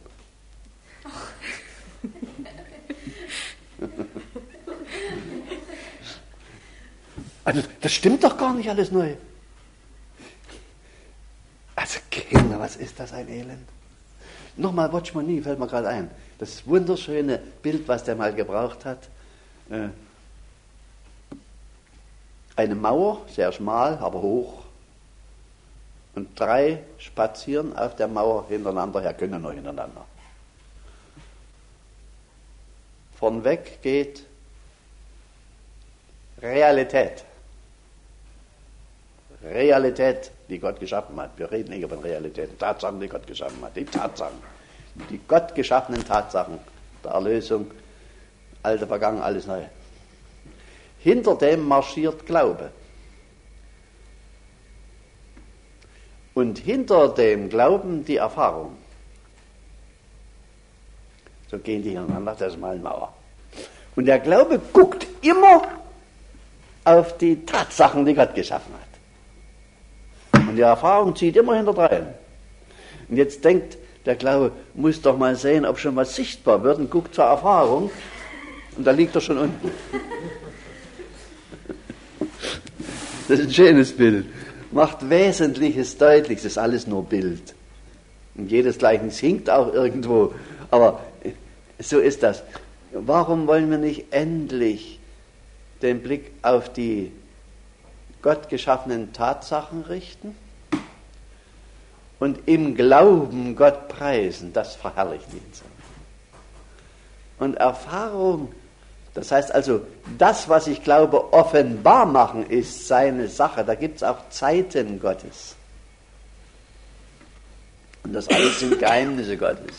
Also, das stimmt doch gar nicht alles neu. Also, Kinder, was ist das ein Elend? Nochmal Watchman Nee, fällt mir gerade ein. Das wunderschöne Bild, was der mal gebraucht hat. Äh, eine Mauer, sehr schmal, aber hoch. Und drei spazieren auf der Mauer hintereinander her, können nur hintereinander. Vornweg geht Realität. Realität, die Gott geschaffen hat. Wir reden nicht über Realität, Tatsachen, die Gott geschaffen hat. Die Tatsachen, die Gott geschaffenen Tatsachen der Erlösung, alte Vergangen, alles neu. Hinter dem marschiert Glaube. Und hinter dem Glauben die Erfahrung. So gehen die hintereinander, das ist mal eine Mauer. Und der Glaube guckt immer auf die Tatsachen, die Gott geschaffen hat. Und die Erfahrung zieht immer hinterdrein. Und jetzt denkt der Glaube, muss doch mal sehen, ob schon was sichtbar wird, und guckt zur Erfahrung, und da liegt er schon unten. Das ist ein schönes Bild. Macht Wesentliches deutlich, das ist alles nur Bild. Und jedes Gleichnis hinkt auch irgendwo. Aber so ist das. Warum wollen wir nicht endlich den Blick auf die Gott geschaffenen Tatsachen richten und im Glauben Gott preisen? Das verherrlicht ihn so. Und Erfahrung, das heißt also, das, was ich glaube, offenbar machen, ist seine Sache. Da gibt es auch Zeiten Gottes. Und das alles sind Geheimnisse Gottes.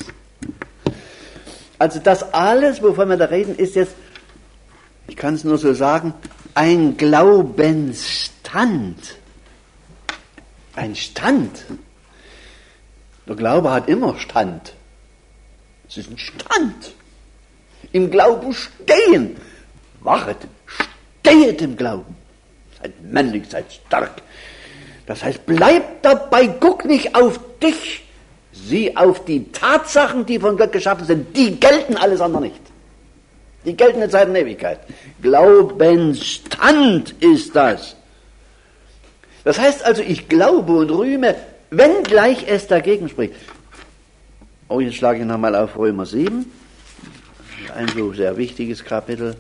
Also das alles, wovon wir da reden, ist jetzt, ich kann es nur so sagen, ein Glaubensstand. Ein Stand. Der Glaube hat immer Stand. Es ist ein Stand. Im Glauben stehen. Wachet, stehet im Glauben. Seid männlich, seid stark. Das heißt, bleib dabei, guck nicht auf dich. Sieh auf die Tatsachen, die von Gott geschaffen sind. Die gelten, alles andere nicht. Die gelten in Zeit und Ewigkeit. Glaubensstand ist das. Das heißt also, ich glaube und rühme, wenngleich es dagegen spricht. Oh, jetzt schlage ich nochmal auf Römer sieben. Ein so sehr wichtiges Kapitel.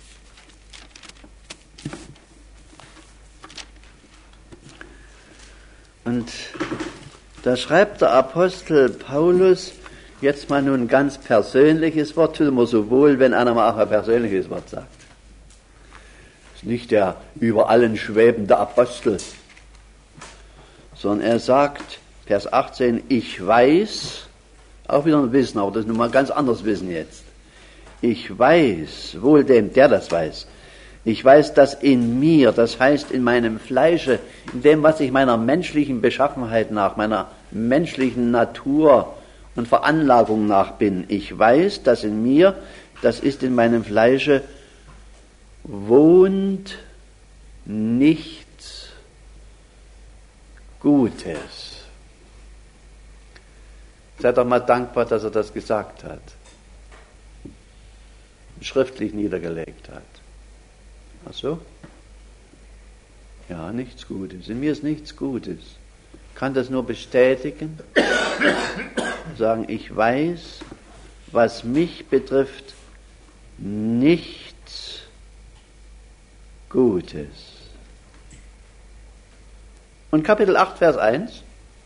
Und da schreibt der Apostel Paulus jetzt mal nun ein ganz persönliches Wort. Tut mir so wohl, wenn einer mal auch ein persönliches Wort sagt. Das ist nicht der über allen schwebende Apostel, sondern er sagt, Vers achtzehn, ich weiß, auch wieder ein Wissen, aber das ist nun mal ein ganz anderes Wissen jetzt. Ich weiß, wohl dem, der das weiß, ich weiß, dass in mir, das heißt in meinem Fleische, in dem, was ich meiner menschlichen Beschaffenheit nach, meiner menschlichen Natur und Veranlagung nach bin, ich weiß, dass in mir, das ist in meinem Fleische, wohnt nichts Gutes. Seid doch mal dankbar, dass er das gesagt hat, schriftlich niedergelegt hat. Ach so? Ja, nichts Gutes. In mir ist nichts Gutes. Ich kann das nur bestätigen, sagen, ich weiß, was mich betrifft, nichts Gutes. Und Kapitel acht, Vers eins.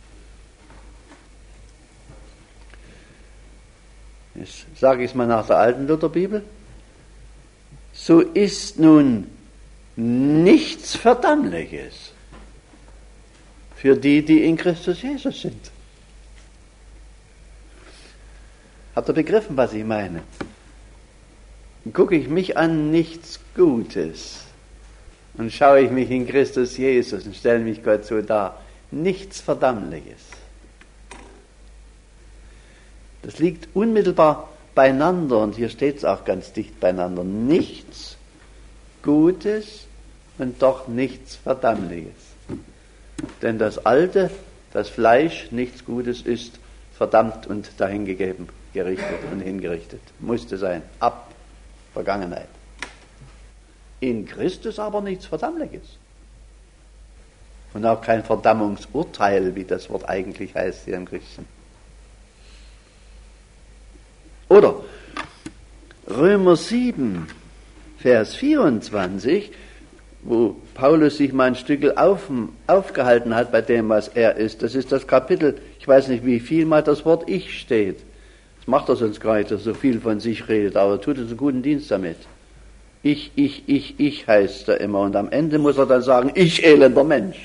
Jetzt sage ich es mal nach der alten Lutherbibel. So ist nun nichts Verdammliches für die, die in Christus Jesus sind. Habt ihr begriffen, was ich meine? Gucke ich mich an, nichts Gutes, und schaue ich mich in Christus Jesus und stelle mich Gott so dar, nichts Verdammliches. Das liegt unmittelbar beieinander, und hier steht es auch ganz dicht beieinander. Nichts Gutes und doch nichts Verdammliches. Denn das Alte, das Fleisch, nichts Gutes ist verdammt und dahingegeben, gerichtet und hingerichtet. Musste sein. Ab. Vergangenheit. In Christus aber nichts Verdammliches. Und auch kein Verdammungsurteil, wie das Wort eigentlich heißt hier im Griechischen. Oder Römer sieben, Vers vierundzwanzig, wo Paulus sich mal ein Stück auf, aufgehalten hat bei dem, was er ist. Das ist das Kapitel, ich weiß nicht, wie viel mal das Wort Ich steht. Das macht er sonst gar nicht, dass er so viel von sich redet, aber er tut uns einen guten Dienst damit. Ich, ich, ich, ich heißt er immer. Und am Ende muss er dann sagen, ich elender Mensch.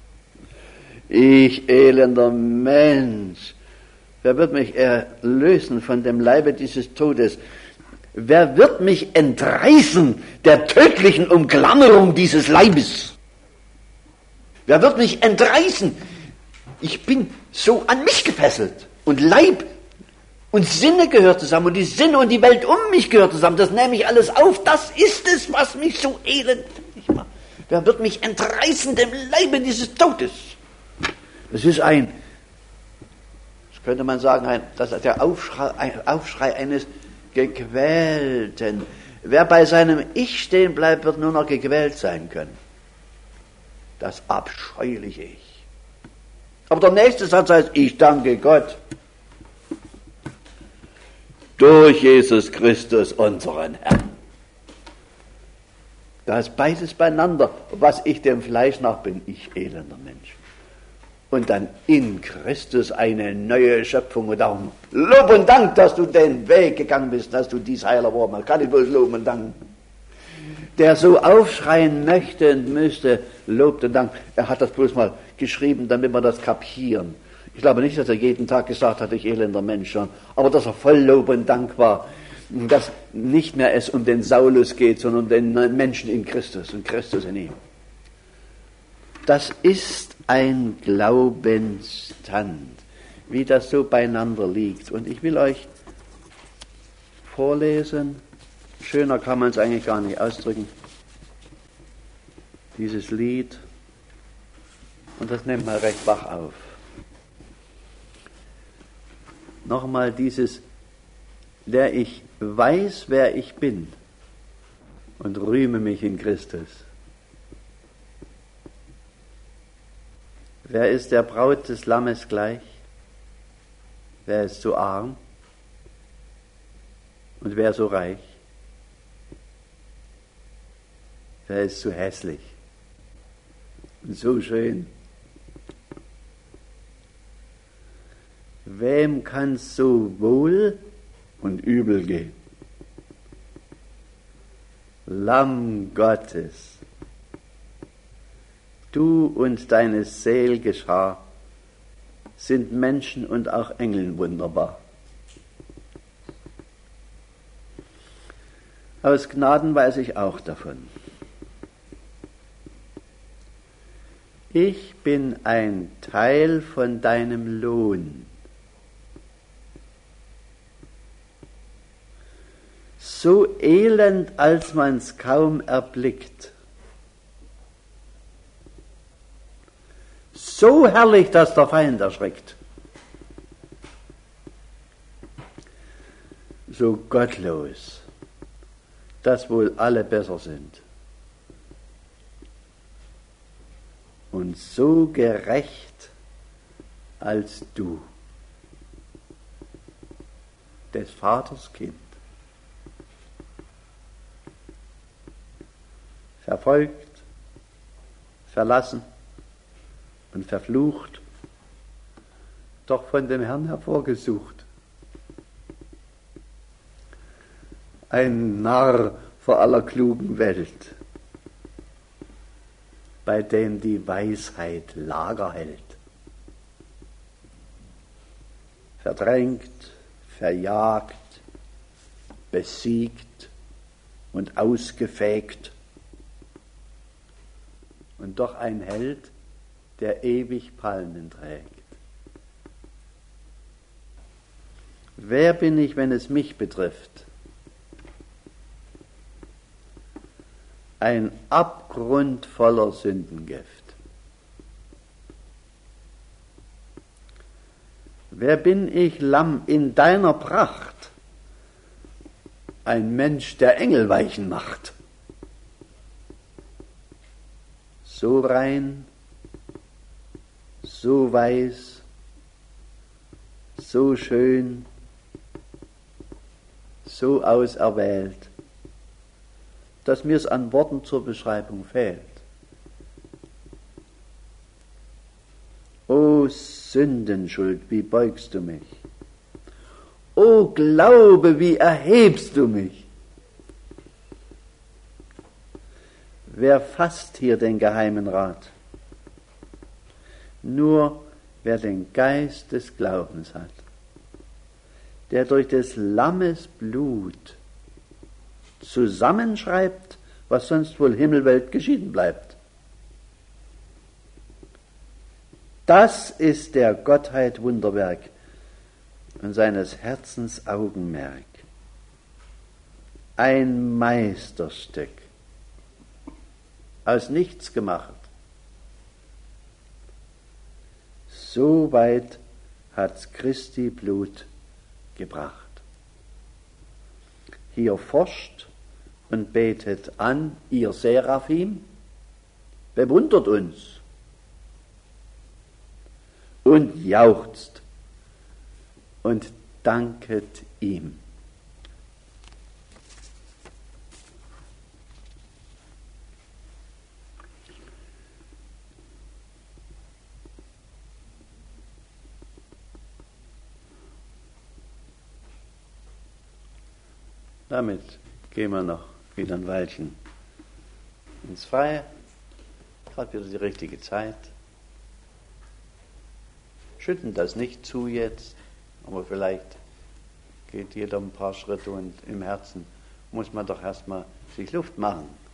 Ich elender Mensch. Wer wird mich erlösen von dem Leibe dieses Todes? Wer wird mich entreißen der tödlichen Umklammerung dieses Leibes? Wer wird mich entreißen? Ich bin so an mich gefesselt. Und Leib und Sinne gehört zusammen. Und die Sinne und die Welt um mich gehört zusammen. Das nehme ich alles auf. Das ist es, was mich so elend macht. Wer wird mich entreißen dem Leibe dieses Todes? Das ist ein, das könnte man sagen, ein, das ist der Aufschrei, ein Aufschrei eines Gequälten. Wer bei seinem Ich stehen bleibt, wird nur noch gequält sein können. Das abscheuliche Ich. Aber der nächste Satz heißt, ich danke Gott durch Jesus Christus, unseren Herrn. Da ist beides beieinander. Was ich dem Fleisch nach bin, ich elender Mensch. Und dann in Christus eine neue Schöpfung. Und darum Lob und Dank, dass du den Weg gegangen bist, dass du dies Heil erworben hast. Kann ich bloß loben und danken. Der so aufschreien möchte und müsste, lobt und dankt. Er hat das bloß mal geschrieben, damit wir das kapieren. Ich glaube nicht, dass er jeden Tag gesagt hat, ich elender Mensch schon, aber dass er voll Lob und Dank war, dass nicht mehr es um den Saulus geht, sondern um den Menschen in Christus und Christus in ihm. Das ist ein Glaubensstand, wie das so beieinander liegt. Und ich will euch vorlesen, schöner kann man es eigentlich gar nicht ausdrücken, dieses Lied, und das nimmt mal recht wach auf. Nochmal dieses, der ich weiß, wer ich bin und rühme mich in Christus. Wer ist der Braut des Lammes gleich? Wer ist so arm? Und wer so reich? Wer ist so hässlich und so schön? Wem kann's so wohl und übel gehen? Lamm Gottes, du und deine sel'ge Schar sind Menschen und auch Engeln wunderbar. Aus Gnaden weiß ich auch davon. Ich bin ein Teil von deinem Lohn. So elend, als man's kaum erblickt. So herrlich, dass der Feind erschreckt. So gottlos, dass wohl alle besser sind. Und so gerecht als du, des Vaters Kind. Verfolgt, verlassen und verflucht, doch von dem Herrn hervorgesucht. Ein Narr vor aller klugen Welt, bei dem die Weisheit Lager hält. Verdrängt, verjagt, besiegt und ausgefegt. Und doch ein Held, der ewig Palmen trägt. Wer bin ich, wenn es mich betrifft? Ein Abgrund voller Sündengift. Wer bin ich, Lamm, in deiner Pracht? Ein Mensch, der Engel weichen macht. So rein, so weiß, so schön, so auserwählt, dass mir es an Worten zur Beschreibung fehlt. O Sündenschuld, wie beugst du mich? O Glaube, wie erhebst du mich? Wer fasst hier den geheimen Rat? Nur wer den Geist des Glaubens hat, der durch des Lammes Blut zusammenschreibt, was sonst wohl Himmelwelt geschieden bleibt. Das ist der Gottheit Wunderwerk und seines Herzens Augenmerk. Ein Meisterstück, aus nichts gemacht. So weit hat's Christi Blut gebracht. Hier forscht und betet an, ihr Seraphim, bewundert uns und jauchzt und danket ihm. Damit gehen wir noch wieder ein Weilchen ins Freie. Gerade wieder die richtige Zeit. Schütten das nicht zu jetzt, aber vielleicht geht jeder ein paar Schritte und im Herzen muss man doch erstmal sich Luft machen.